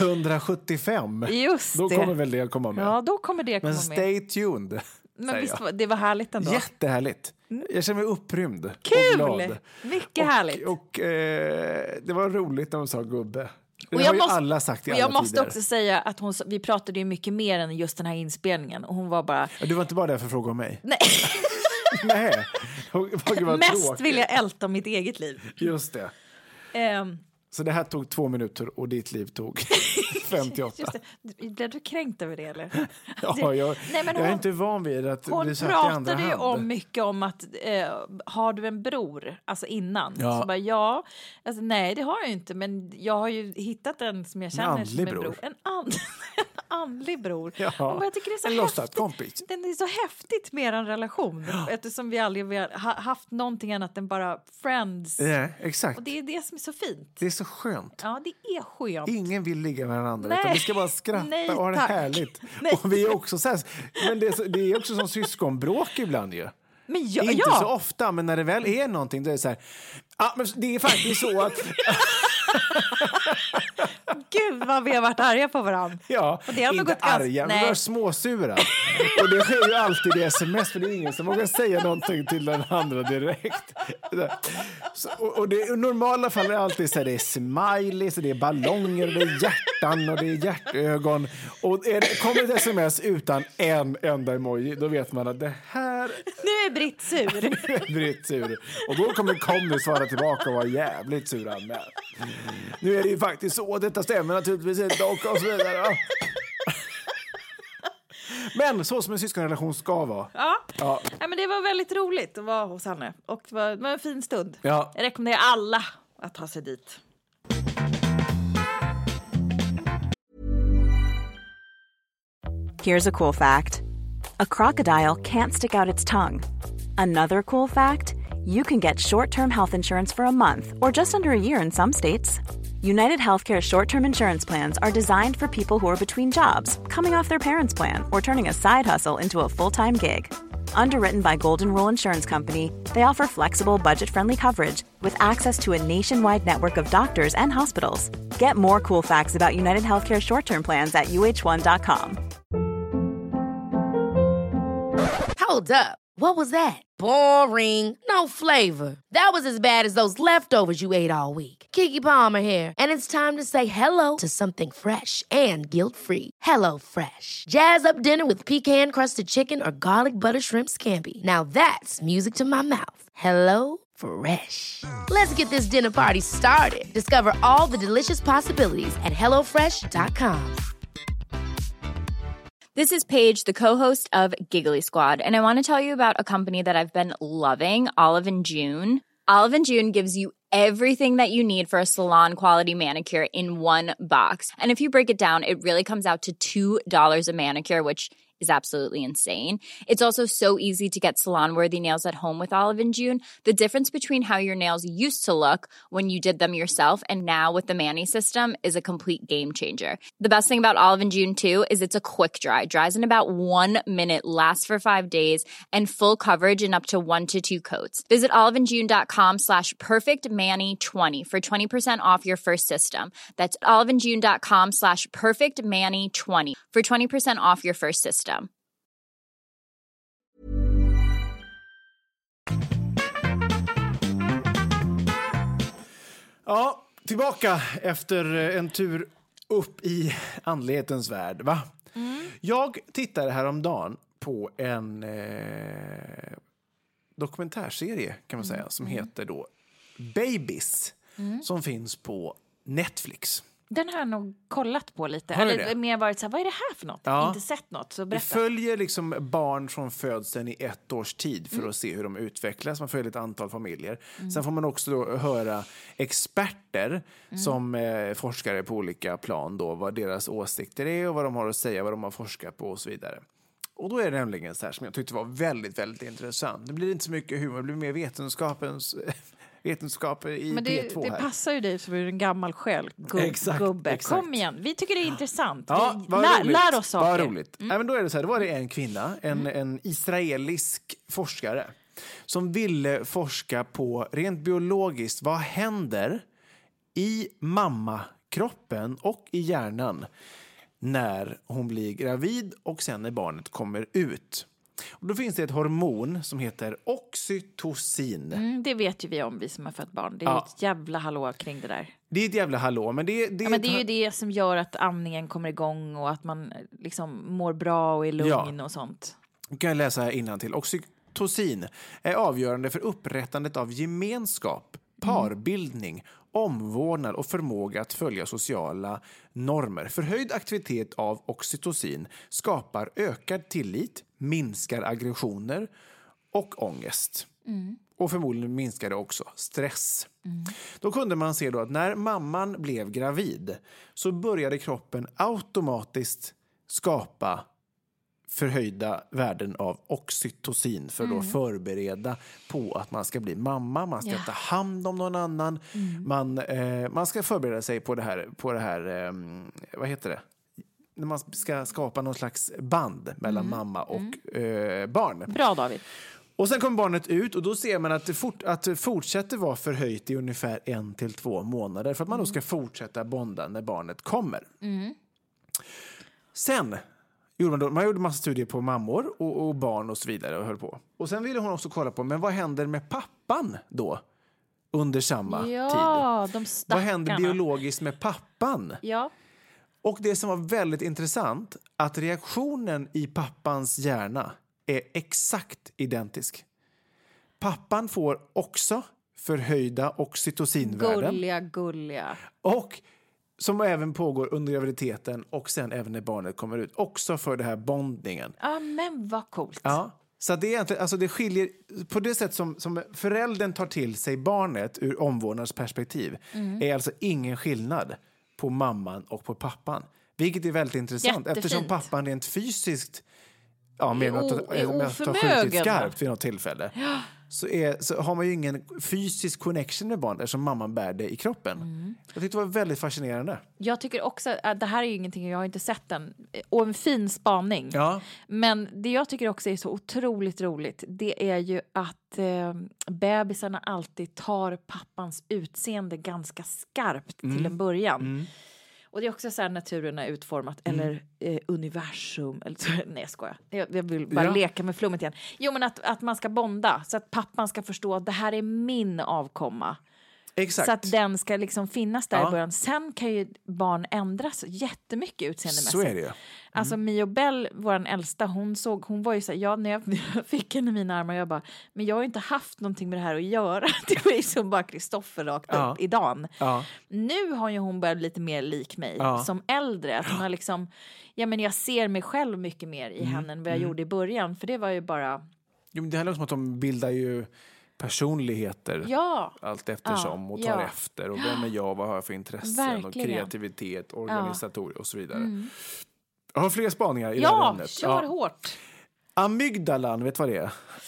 175. Just då kommer väl det komma med. Ja, då kommer det komma med. Men stay tuned. Men visst, det var härligt ändå. Jättehärligt. Jag känner mig upprymd. Kul! Och glad. Mycket härligt. Och det var roligt när de sa gubbe. Det och har ju alla sagt i alla jag måste tider. också säga att vi pratade ju mycket mer än just den här inspelningen. Och hon var bara... Du var inte bara där för att fråga om mig? Nej. Nej. Mest vill jag älta mitt eget liv. Just det. Så det här tog 2 minuter och ditt liv tog 58. Just det. Blev du kränkt över det, eller? Ja, jag är inte van vid att hon pratade ju om mycket om att har du en bror, alltså innan? Ja. Så bara, alltså, nej det har jag inte, men jag har ju hittat en som jag känner som en bror. En andlig bror. Ja. Och jag tycker det är så en låtsad kompis. Den är så häftigt med en relation, eftersom vi aldrig har haft någonting annat än bara friends. Ja, exakt. Och det är det som är så fint. Det är så skönt. Ja, det är skönt. Ingen vill ligga med varandra, utan vi ska bara skratta och ha det härligt. Nej. Och vi är också så här, men det är också som syskonbråk ibland ju. Men inte så ofta, men när det väl är någonting då är det så här, men det är faktiskt så att Gud vad vi har varit arga på varandra. Ja, inte arga, men vi var småsura. Och det sker ju alltid i sms, för det är ingen som vågar säga någonting till den andra direkt. Så, och det i normala fall är det alltid så här, det är smileys, det är ballonger, det är hjärtan och det är hjärtögon. Och kommer ett sms utan en enda emoji, då vet man att det här... Nu är Britt sur. Och då kommer Conny svara tillbaka och vara jävligt sur han med. Nu är det ju faktiskt så, detta stämmer naturligtvis inte och så vidare. Men så som en syskonrelation ska vara. Ja, men det var väldigt roligt att vara hos henne. Och det var en fin stund. Ja. Jag rekommenderar alla att ta sig dit. Here's a cool fact. A crocodile can't stick out its tongue. Another cool fact, you can get short-term health insurance for a month or just under a year in some states. United Healthcare short-term insurance plans are designed for people who are between jobs, coming off their parents' plan, or turning a side hustle into a full-time gig. Underwritten by Golden Rule Insurance Company, they offer flexible, budget-friendly coverage with access to a nationwide network of doctors and hospitals. Get more cool facts about United Healthcare short-term plans at uh1.com. Hold up. What was that? Boring. No flavor. That was as bad as those leftovers you ate all week. Keke Palmer here, and it's time to say hello to something fresh and guilt-free. Hello Fresh. Jazz up dinner with pecan-crusted chicken or garlic butter shrimp scampi. Now that's music to my mouth. Hello Fresh. Let's get this dinner party started. Discover all the delicious possibilities at hellofresh.com. This is Paige, the co-host of Giggly Squad, and I want to tell you about a company that I've been loving, Olive & June. Olive & June gives you everything that you need for a salon-quality manicure in one box. And if you break it down, it really comes out to $2 a manicure, which is absolutely insane. It's also so easy to get salon-worthy nails at home with Olive & June. The difference between how your nails used to look when you did them yourself and now with the Mani system is a complete game changer. The best thing about Olive & June, too, is it's a quick dry. Dries in about 1 minute, lasts for 5 days, and full coverage in up to 1 to 2 coats. Visit oliveandjune.com/perfectmani20 for 20% off your first system. That's oliveandjune.com/perfectmani20 for 20% off your first system. Ja, tillbaka efter en tur upp i andlighetens värld, va? Jag tittade häromdagen på en dokumentärserie, kan man säga, som heter då Babies, som finns på Netflix. Den har jag nog kollat på lite. Eller mer varit så här, vad är det här för något? Ja. Inte sett något, så berätta. Vi följer liksom barn från födseln i 1 års tid för att se hur de utvecklas. Man följer ett antal familjer. Sen får man också då höra experter som forskare på olika plan då, vad deras åsikter är och vad de har att säga, vad de har forskat på och så vidare. Och då är det nämligen så här som jag tyckte var väldigt, väldigt intressant. Det blir inte så mycket humor, det blir mer vetenskap i men P2 här. Det passar ju dig som en gammal själ, gubbe. Exakt. Kom igen, vi tycker det är intressant. Ja, lär oss saker. Vad roligt. Ja, men då är det så här, då var det en kvinna, en israelisk forskare som ville forska på rent biologiskt, vad händer i mammakroppen och i hjärnan när hon blir gravid och sen när barnet kommer ut. Och då finns det ett hormon som heter oxytocin. Det vet ju vi om, vi som har fått barn. Det är ett jävla hallå kring det där. Det är ett jävla hallå, men det är ju det som gör att amningen kommer igång och att man liksom mår bra och är lugn och sånt. Nu kan jag läsa här innantill. Oxytocin är avgörande för upprättandet av gemenskap, parbildning, omvårdnad och förmåga att följa sociala normer. Förhöjd aktivitet av oxytocin skapar ökad tillit, minskar aggressioner och ångest. Och förmodligen minskar det också stress. Då kunde man se då att när mamman blev gravid så började kroppen automatiskt skapa förhöjda värden av oxytocin för att förbereda på att man ska bli mamma, man ska ta hand om någon annan, man ska förbereda sig på det här vad heter det? När man ska skapa någon slags band mellan mamma och barn. Bra, David. Och sen kommer barnet ut och då ser man att det fortsätter vara förhöjt i ungefär 1 till 2 månader för att man då ska fortsätta bonda när barnet kommer. Sen man gjorde massa studier på mammor och barn och så vidare och höll på. Och sen ville hon också kolla på, men vad händer med pappan då under samma tid? De stackarna. Vad händer biologiskt med pappan? Ja. Och det som var väldigt intressant, att reaktionen i pappans hjärna är exakt identisk. Pappan får också förhöjda oxytocinvärden. Gulliga. Och som även pågår under graviditeten och sen även när barnet kommer ut. Också för det här bondningen. Ja, men vad coolt. Ja, så det är egentligen, alltså det skiljer på det sätt som föräldern tar till sig barnet ur omvårdnadsperspektiv är alltså ingen skillnad på mamman och på pappan. Vilket är väldigt intressant. Jättefint. Eftersom pappan rent fysiskt med att ha skjutit skarpt vid något tillfälle. Ja. Så har man ju ingen fysisk connection med barnet som mamman bär det i kroppen. Jag tyckte det var väldigt fascinerande. Jag tycker också att det här är ju ingenting, jag har inte sett den. Och en fin spaning. Ja. Men det jag tycker också är så otroligt roligt, det är ju att bebisarna alltid tar pappans utseende ganska skarpt till en början. Och det är också så här naturen är utformat. Eller universum. Eller, nej, jag skojar. Jag vill bara leka med flummet igen. Jo, men att man ska bonda. Så att pappan ska förstå att det här är min avkomma. Exakt. Så att den ska liksom finnas där i början. Sen kan ju barn ändras jättemycket utseendemässigt. Så är det ju. Alltså Mio Bell, vår äldsta, hon var ju så här, när jag fick henne i mina armar, jag bara, men jag har ju inte haft någonting med det här att göra. Det var ju som bara Kristoffer rakt upp i dagen. Nu har ju hon börjat lite mer lik mig som äldre. Att hon har liksom, men jag ser mig själv mycket mer i henne än vad jag gjorde i början. För det var ju bara... Jo, men det handlar om att de bildar ju personligheter allt eftersom och tar efter. Och vem är jag, vad har jag för intressen och kreativitet, organisatorer och så vidare. Jag har fler spaningar i det här ämnet. Kör hårt. Amygdalan, vet vad det är?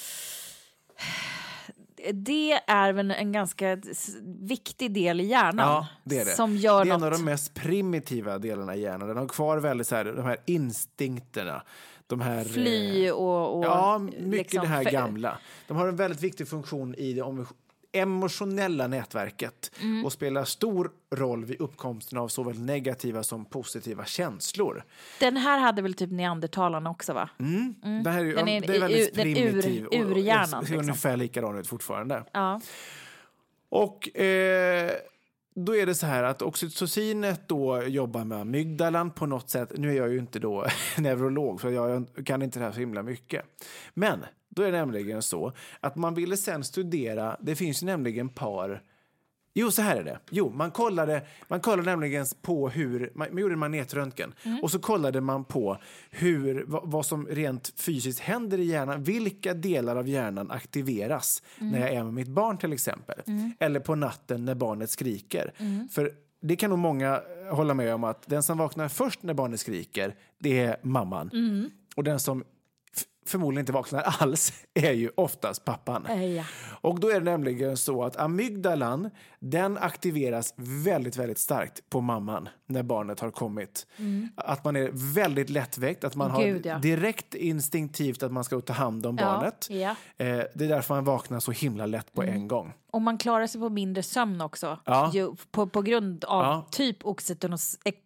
Det är väl en ganska viktig del i hjärnan. Ja, det är det. Som gör det är en av de mest primitiva delarna i hjärnan. Den har kvar väldigt så här, de här instinkterna. De här, fly och mycket liksom det här gamla. De har en väldigt viktig funktion i det emotionella nätverket och spelar stor roll vid uppkomsten av såväl negativa som positiva känslor. Den här hade väl typ neandertalarna också, va? Det här är väldigt primitiv urhjärnan. Och ser ungefär likadan ut fortfarande. Ja. Och då är det så här att oxytocinet då jobbar med amygdalan på något sätt. Nu är jag ju inte då neurolog, så jag kan inte det här så himla mycket. Men då är det nämligen så att man ville sen studera, det finns ju nämligen par. Jo, så här är det. Jo, man kollade nämligen på hur, man gjorde en magnetröntgen och så kollade man på vad som rent fysiskt händer i hjärnan, vilka delar av hjärnan aktiveras när jag är med mitt barn till exempel. Eller på natten när barnet skriker. För det kan nog många hålla med om att den som vaknar först när barnet skriker, det är mamman. Och den som förmodligen inte vaknar alls är ju oftast pappan. Och då är det nämligen så att amygdalan, den aktiveras väldigt, väldigt starkt på mamman när barnet har kommit. Att man är väldigt lättväckt, att man har direkt instinktivt att man ska ta hand om barnet. Det är därför man vaknar så himla lätt på en gång. Och man klarar sig på mindre sömn också. På grund av typ oxytocin.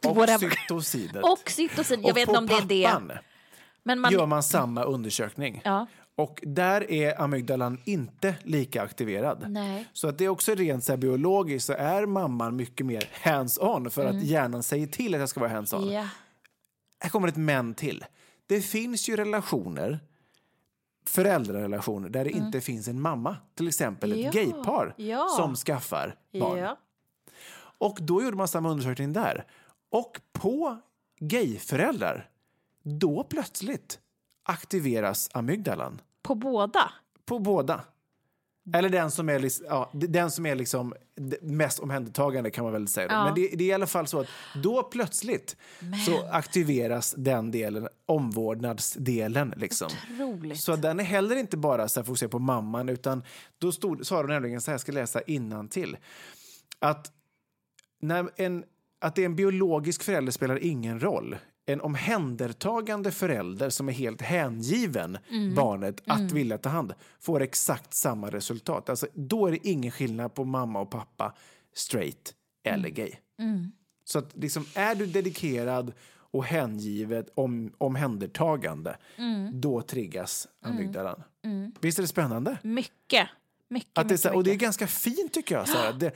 Jag vet inte om det är det. Men gör man samma undersökning. Och där är amygdalan inte lika aktiverad. Nej. Så att det är också rent så här biologiskt, så är mamman mycket mer hands-on för att hjärnan säger till att jag ska vara hands-on. Här kommer ett men till. Det finns ju föräldrarelationer där det inte finns en mamma. Till exempel ett gaypar som skaffar barn. Och då gjorde man samma undersökning där. Och på gayföräldrar, då plötsligt aktiveras amygdalan. På båda? På båda. Eller den som är liksom mest omhändertagande, kan man väl säga. Men det är i alla fall så att då plötsligt så aktiveras den delen, omvårdnadsdelen liksom. Otroligt. Så den är heller inte bara så här fokuserad på mamman, utan då sa de nämligen så här, jag ska läsa innantill, att att det är en biologisk förälder spelar ingen roll. En omhändertagande förälder som är helt hängiven barnet att vilja ta hand får exakt samma resultat. Alltså, då är det ingen skillnad på mamma och pappa, straight eller gay. Så att liksom, är du dedikerad och hängivet omhändertagande, då triggas amygdalan. Visst är det spännande? Mycket. Och det är ganska fint, tycker jag. Så här,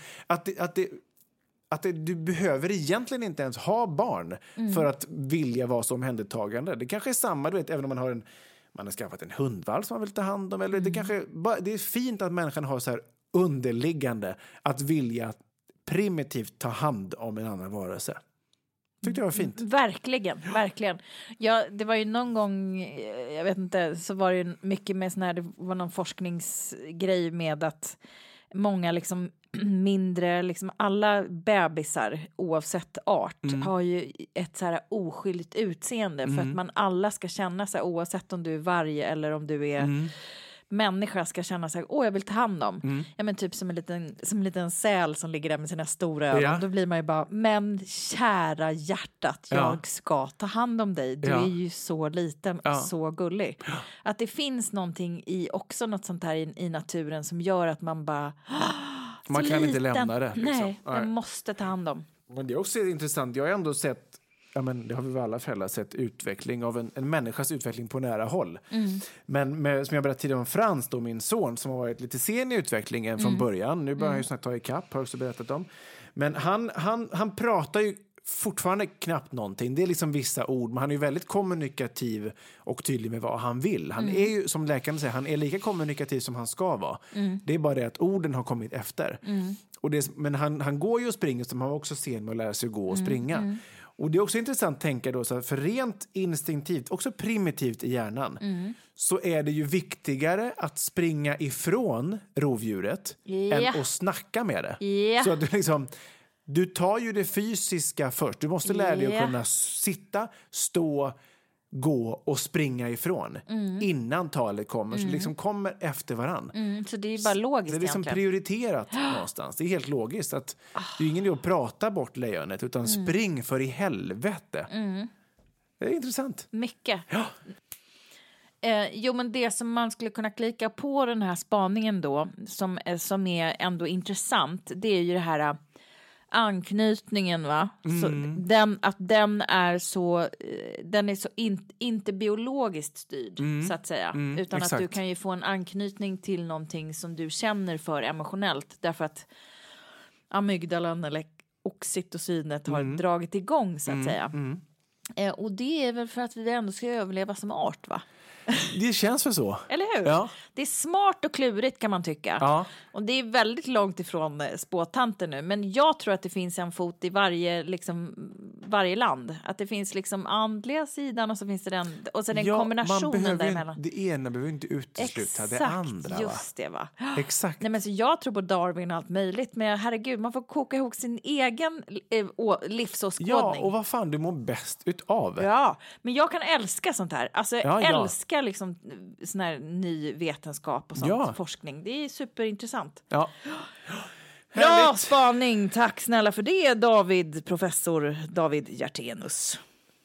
du behöver egentligen inte ens ha barn för att vilja vara så omhändertagande. Det kanske är samma, du vet, även om man har skaffat en hundvalp som man vill ta hand om. Eller det är fint att människan har så här underliggande att vilja primitivt ta hand om en annan varelse. Tyckte jag var fint. Verkligen. Ja, det var ju någon gång, jag vet inte, så var det mycket med sån här, det var någon forskningsgrej med att många liksom mindre, liksom alla bebisar oavsett art har ju ett så här oskyldigt utseende för att man alla ska känna sig, oavsett om du är varg eller om du är människa, ska känna sig, jag vill ta hand om. Ja, men typ som en liten säl som ligger där med sina stora ögon. Då blir man ju bara, men kära hjärtat, jag ska ta hand om dig. Du är ju så liten, så gullig. Att det finns någonting också något sånt här i naturen som gör att man bara man kan inte lämna det. Liksom. Nej, man måste ta hand om. Men det är också intressant. Jag har ändå sett ja, men det har vi väl alla föräldrar sett, utveckling av en människas utveckling på nära håll. Men som jag berättade tidigare om Frans, då, min son, som har varit lite sen i utvecklingen från början. Nu börjar han ju snart ta ikapp, har jag också berättat om. Men han pratar ju fortfarande knappt någonting. Det är liksom vissa ord, men han är ju väldigt kommunikativ och tydlig med vad han vill. Han är ju, som läkaren säger, han är lika kommunikativ som han ska vara. Det är bara det att orden har kommit efter. Och men han går ju och springer, så han har också sen med att lära sig att gå och springa. Och det är också intressant att tänka då, så här, för rent instinktivt, också primitivt i hjärnan, så är det ju viktigare att springa ifrån rovdjuret än att snacka med det. Så att du tar ju det fysiska först. Du måste lära dig att kunna sitta, stå, gå och springa ifrån innan talet kommer. Så det liksom kommer efter varann. Så det är ju bara logiskt. Det är liksom prioriterat någonstans. Det är helt logiskt att det är ingen idé att prata bort lejonet, utan spring för i helvete. Det är intressant. Mycket. Ja. Jo, men det som man skulle kunna klicka på den här spaningen då, som är ändå intressant, det är ju det här anknytningen, va? Så den är så inte biologiskt styrd, så att säga, utan exakt. Att du kan ju få en anknytning till någonting som du känner för emotionellt, därför att amygdalan eller oxytocinet har dragit igång, så att säga. Och det är väl för att vi ändå ska överleva som art, va? Det känns väl så. Eller hur? Ja. Det är smart och klurigt, kan man tycka. Ja. Och det är väldigt långt ifrån spåtanter nu. Men jag tror att det finns en fot i varje land. Att det finns liksom andliga sidan och så finns det den, och så den kombinationen däremellan. Det ena behöver inte utesluta det andra. Exakt, just det, va? Exakt. Nej, men så jag tror på Darwin och allt möjligt. Men herregud, man får koka ihop sin egen livsåskådning. Ja, och vad fan du mår bäst utav. Ja, men jag kan älska sånt här. Alltså, älskar liksom sån här ny vetenskap och sånt, forskning. Det är superintressant. Ja. Bra spaning, tack snälla för det, professor David Hjertenius.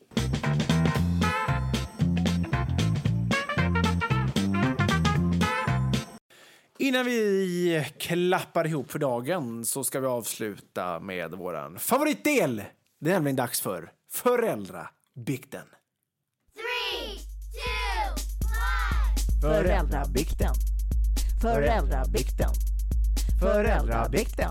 Innan vi klappar ihop för dagen så ska vi avsluta med våran favoritdel. Det är nämligen dags för föräldrabikten. Föräldrabikten. Föräldrabikten. Föräldrabikten.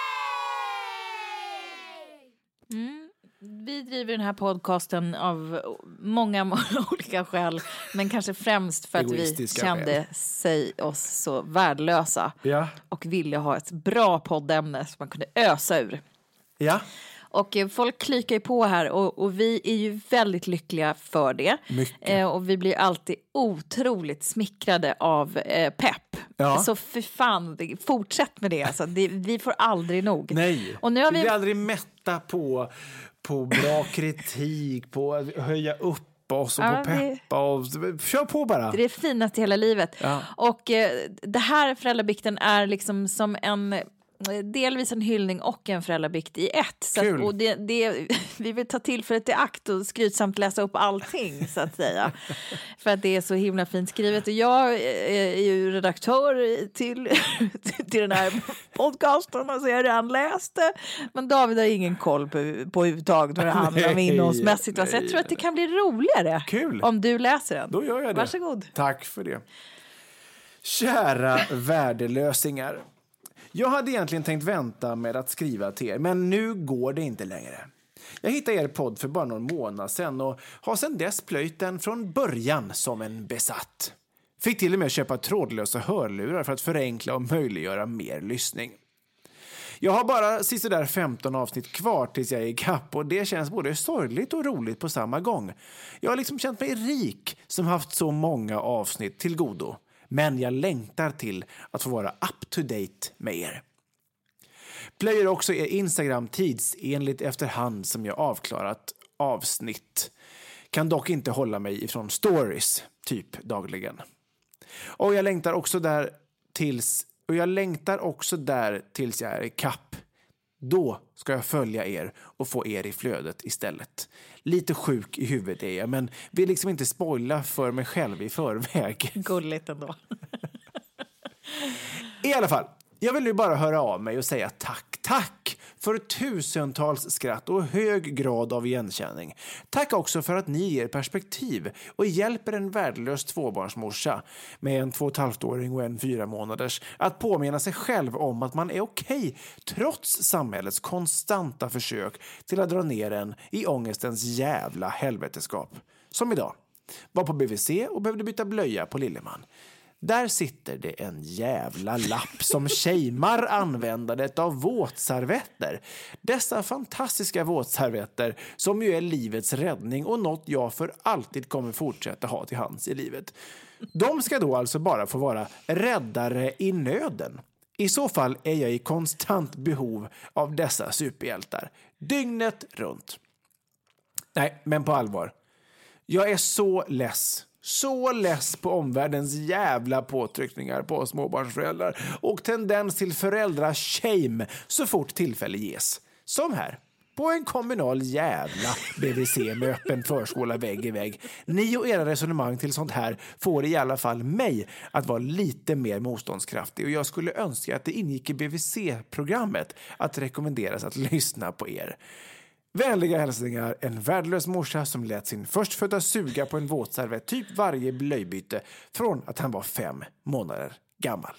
Vi driver den här podcasten av många olika skäl, men kanske främst för att vi kände oss så värdelösa och ville ha ett bra poddämne som man kunde ösa ur. Ja. Och folk klikar ju på här och vi är ju väldigt lyckliga för det. Och vi blir alltid otroligt smickrade av pepp. Ja. Så för fan, fortsätt med det. Alltså, vi får aldrig nog. Nej, och nu har vi blir aldrig mätta på bra kritik, på att höja upp oss och på peppa och kör på bara. Det är finast i hela livet. Ja. Och det här föräldrabikten är liksom som delvis en hyllning och en föräldrabikt i ett. Så att, och vi vill ta tillfället i akt och skrytsamt läsa upp allting, så att säga. För att det är så himla fint skrivet. Och jag är ju redaktör till den här podcasten, så jag har redan läst det. Men David har ingen koll på överhuvudtaget vad det handlar om innehållsmässigt. Så jag tror att det kan bli roligare om du läser den. Då gör jag det. Varsågod. Tack för det. Kära värdelösingar. Jag hade egentligen tänkt vänta med att skriva till er, men nu går det inte längre. Jag hittade er podd för bara någon månad sedan och har sedan dess plöjt den från början som en besatt. Fick till och med köpa trådlösa hörlurar för att förenkla och möjliggöra mer lyssning. Jag har bara sisådär 15 avsnitt kvar tills jag är i kapp, och det känns både sorgligt och roligt på samma gång. Jag har liksom känt mig rik som haft så många avsnitt till godo. Men jag längtar till att få vara up to date med er. Plöjer också er Instagram tidsenligt efterhand som jag avklarat avsnitt. Kan dock inte hålla mig ifrån stories, typ dagligen. Och jag längtar också där tills jag är i kapp. Då ska jag följa er och få er i flödet istället. Lite sjuk i huvudet är jag, men vill liksom inte spoila för mig själv i förväg. Gulligt ändå. I alla fall, jag vill nu bara höra av mig och säga tack för tusentals skratt och hög grad av igenkänning. Tack också för att ni ger perspektiv och hjälper en värdelös tvåbarnsmorsa med en 2,5-åring och en 4 månaders att påminna sig själv om att man är okej trots samhällets konstanta försök till att dra ner en i ångestens jävla helveteskap. Som idag. Var på BVC och behövde byta blöja på Lilleman. Där sitter det en jävla lapp som shamear användandet av våtservetter. Dessa fantastiska våtservetter som ju är livets räddning och något jag för alltid kommer fortsätta ha till hands i livet. De ska då alltså bara få vara räddare i nöden. I så fall är jag i konstant behov av dessa superhjältar. Dygnet runt. Nej, men på allvar. Jag är så less på omvärldens jävla påtryckningar på småbarnsföräldrar och tendens till föräldrashame så fort tillfälle ges. Som här, på en kommunal jävla BVC med öppen förskola vägg i vägg. Ni och era resonemang till sånt här får i alla fall mig att vara lite mer motståndskraftig och jag skulle önska att det ingick i BVC-programmet att rekommenderas att lyssna på er. Vänliga hälsningar, en värdelös morsa som lät sin förstfödda suga på en våtservett typ varje blöjbyte från att han var 5 månader gammal.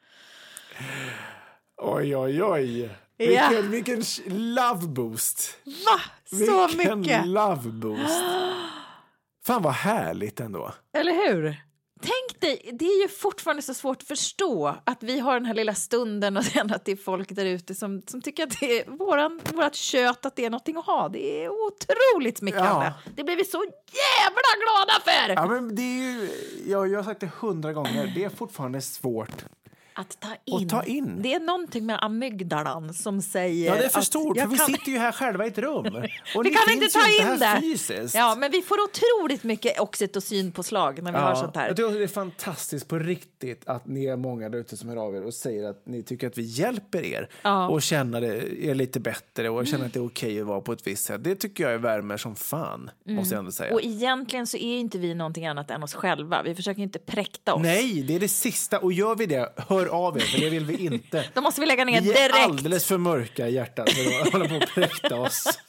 Oj. Vilken love boost. Va? Så vilken mycket? Love boost. Fan vad härligt ändå. Eller hur? Tänk dig, det är ju fortfarande så svårt att förstå att vi har den här lilla stunden och sen att det är folk där ute som tycker att det är vårat kött, att det är någonting att ha. Det är otroligt smickrande. Ja. Det blir vi så jävla glada för! Ja, men det är ju, jag har sagt det 100 gånger, det är fortfarande svårt att ta in. Det är någonting med amygdalan som säger... Ja, det är för stort, för vi sitter ju här själva i ett rum. Och vi kan inte ta in det. Fysiskt. Ja, men vi får otroligt mycket oxytocinpåslag när vi har sånt här. Jag tror det är fantastiskt på riktigt att ni är många där ute som hör av er och säger att ni tycker att vi hjälper er och känner er lite bättre och känner att det är okej att vara på ett visst sätt. Det tycker jag är värmer som fan, måste jag ändå säga. Och egentligen så är inte vi någonting annat än oss själva. Vi försöker inte präkta oss. Nej, det är det sista. Och gör vi det, hör av er, för det vill vi inte. Då måste vi lägga ner direkt. Vi är alldeles för mörka i hjärtat för att hålla på och präkta oss.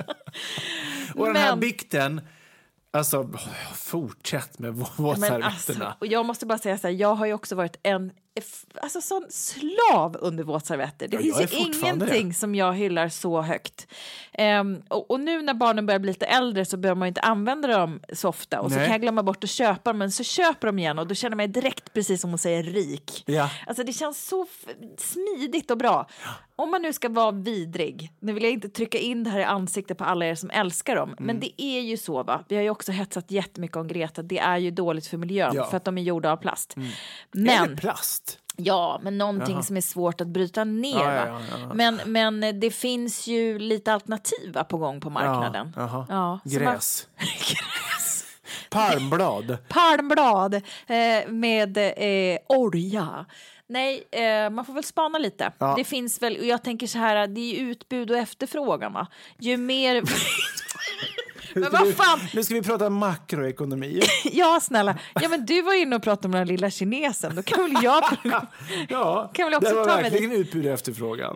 Och den här bikten, alltså fortsätt med våtservetterna. Alltså, och jag måste bara säga så här, jag har ju också varit en sån slav under våtservetter. Det finns ju ingenting som jag hyllar så högt. Och nu när barnen börjar bli lite äldre så behöver man inte använda dem så ofta. Och så kan jag glömma bort att köpa dem, men så köper de igen och då känner jag mig direkt precis som att säga rik. Ja. Alltså det känns så smidigt och bra. Om man nu ska vara vidrig, nu vill jag inte trycka in det här i ansiktet på alla er som älskar dem, men det är ju så, va? Vi har ju också hetsat jättemycket om Greta. Det är ju dåligt för miljön för att de är gjorda av plast. Men är det plast? Ja, men någonting som är svårt att bryta ner. Ja. Men det finns ju lite alternativa på gång på marknaden. Gräs. Palmblad. Palmblad med olja. Nej, man får väl spana lite. Ja. Det finns väl, och jag tänker så här, det är utbud och efterfrågan, va? Ju mer... Men vad fan? Nu ska vi prata makroekonomi. Ja, snälla. Ja, men du var inne och pratade om den lilla kinesen. Då kan väl jag... kan väl också det var ta verkligen utbud och efterfrågan.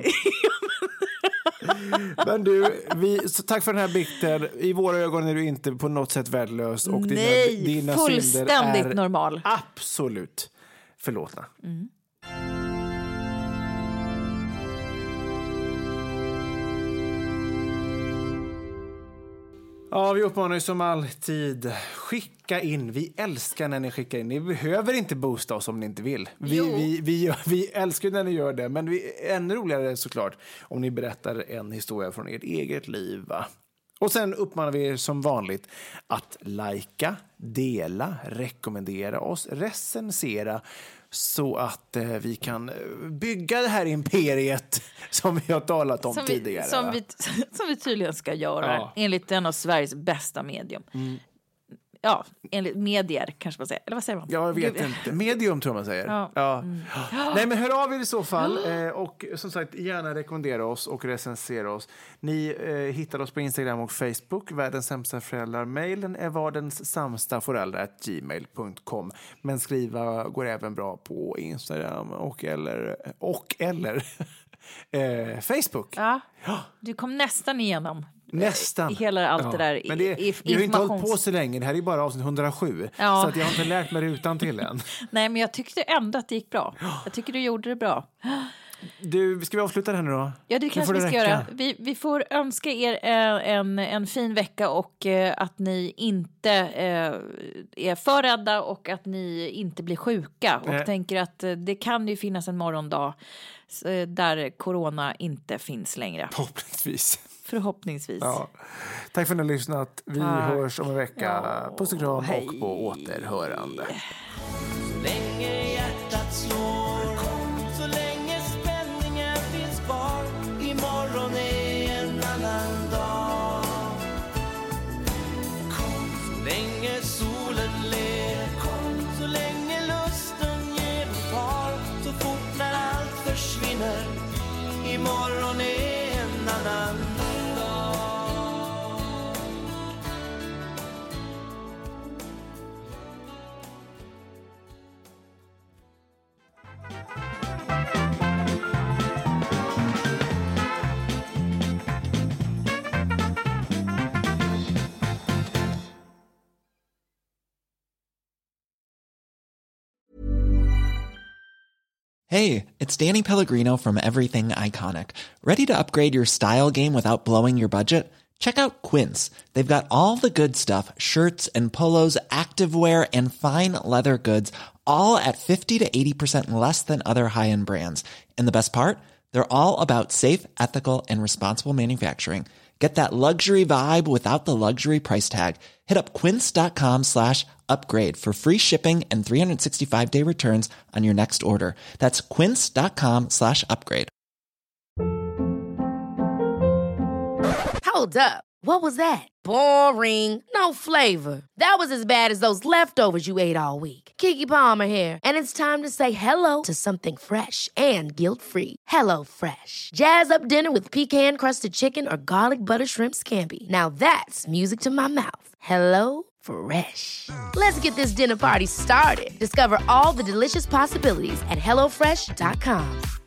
Men du, tack för den här bikten. I våra ögon är du inte på något sätt värdelös. Och dina fullständigt är normal. Absolut förlåtna. Ja, vi uppmanar ju som alltid, skicka in. Vi älskar när ni skickar in. Ni behöver inte boosta oss om ni inte vill. Vi älskar när ni gör det. Men ännu roligare såklart om ni berättar en historia från ert eget liv, va? Och sen uppmanar vi er som vanligt att likea, dela, rekommendera oss, recensera så att vi kan bygga det här imperiet som vi har talat om tidigare. Som vi tydligen ska göra enligt en av Sveriges bästa medium. Ja, enligt medier kanske man säger. Eller vad säger man? Jag vet inte. Medium tror man säger. Nej, men hör av er i så fall. Och som sagt, gärna rekommendera oss och recensera oss. Ni hittar oss på Instagram och Facebook. Världens sämsta föräldrar. Mailen är vardenssamstaföräldrar@gmail.com. Men skriva går även bra på Instagram och eller Facebook. Ja, du kom nästan igenom. Nästan. Hela allt det där. Men vi har inte hållit på så länge. Det här är bara avsnitt 107. Så att jag har inte lärt mig det utan till än. Nej, men jag tyckte ändå att det gick bra. Jag tycker du gjorde det bra. Du, ska vi avsluta det här nu då? Ja, det kanske vi ska göra. Vi får önska er en fin vecka och att ni inte är för rädda och att ni inte blir sjuka. Och tänker att det kan ju finnas en morgondag där corona inte finns längre. Förhoppningsvis. Ja. Tack för att ni har lyssnat. Vi hörs om en vecka. Puss och kram och på återhörande. Så länge hjärtat slår, så länge spänningen finns kvar, imorgon är en annan dag. Så länge solen ler, så länge lusten ger och tar, så fort när allt försvinner, imorgon är en annan dag. Hey, it's Danny Pellegrino from Everything Iconic. Ready to upgrade your style game without blowing your budget? Check out Quince. They've got all the good stuff, shirts and polos, activewear, and fine leather goods, all at 50 to 80% less than other high-end brands. And the best part? They're all about safe, ethical, and responsible manufacturing. Get that luxury vibe without the luxury price tag. Hit up quince.com/upgrade for free shipping and 365-day returns on your next order. That's quince.com/upgrade. Hold up. What was that? Boring. No flavor. That was as bad as those leftovers you ate all week. Keke Palmer here, and it's time to say hello to something fresh and guilt-free. Hello Fresh. Jazz up dinner with pecan-crusted chicken or garlic butter shrimp scampi. Now that's music to my mouth. Hello Fresh. Let's get this dinner party started. Discover all the delicious possibilities at hellofresh.com.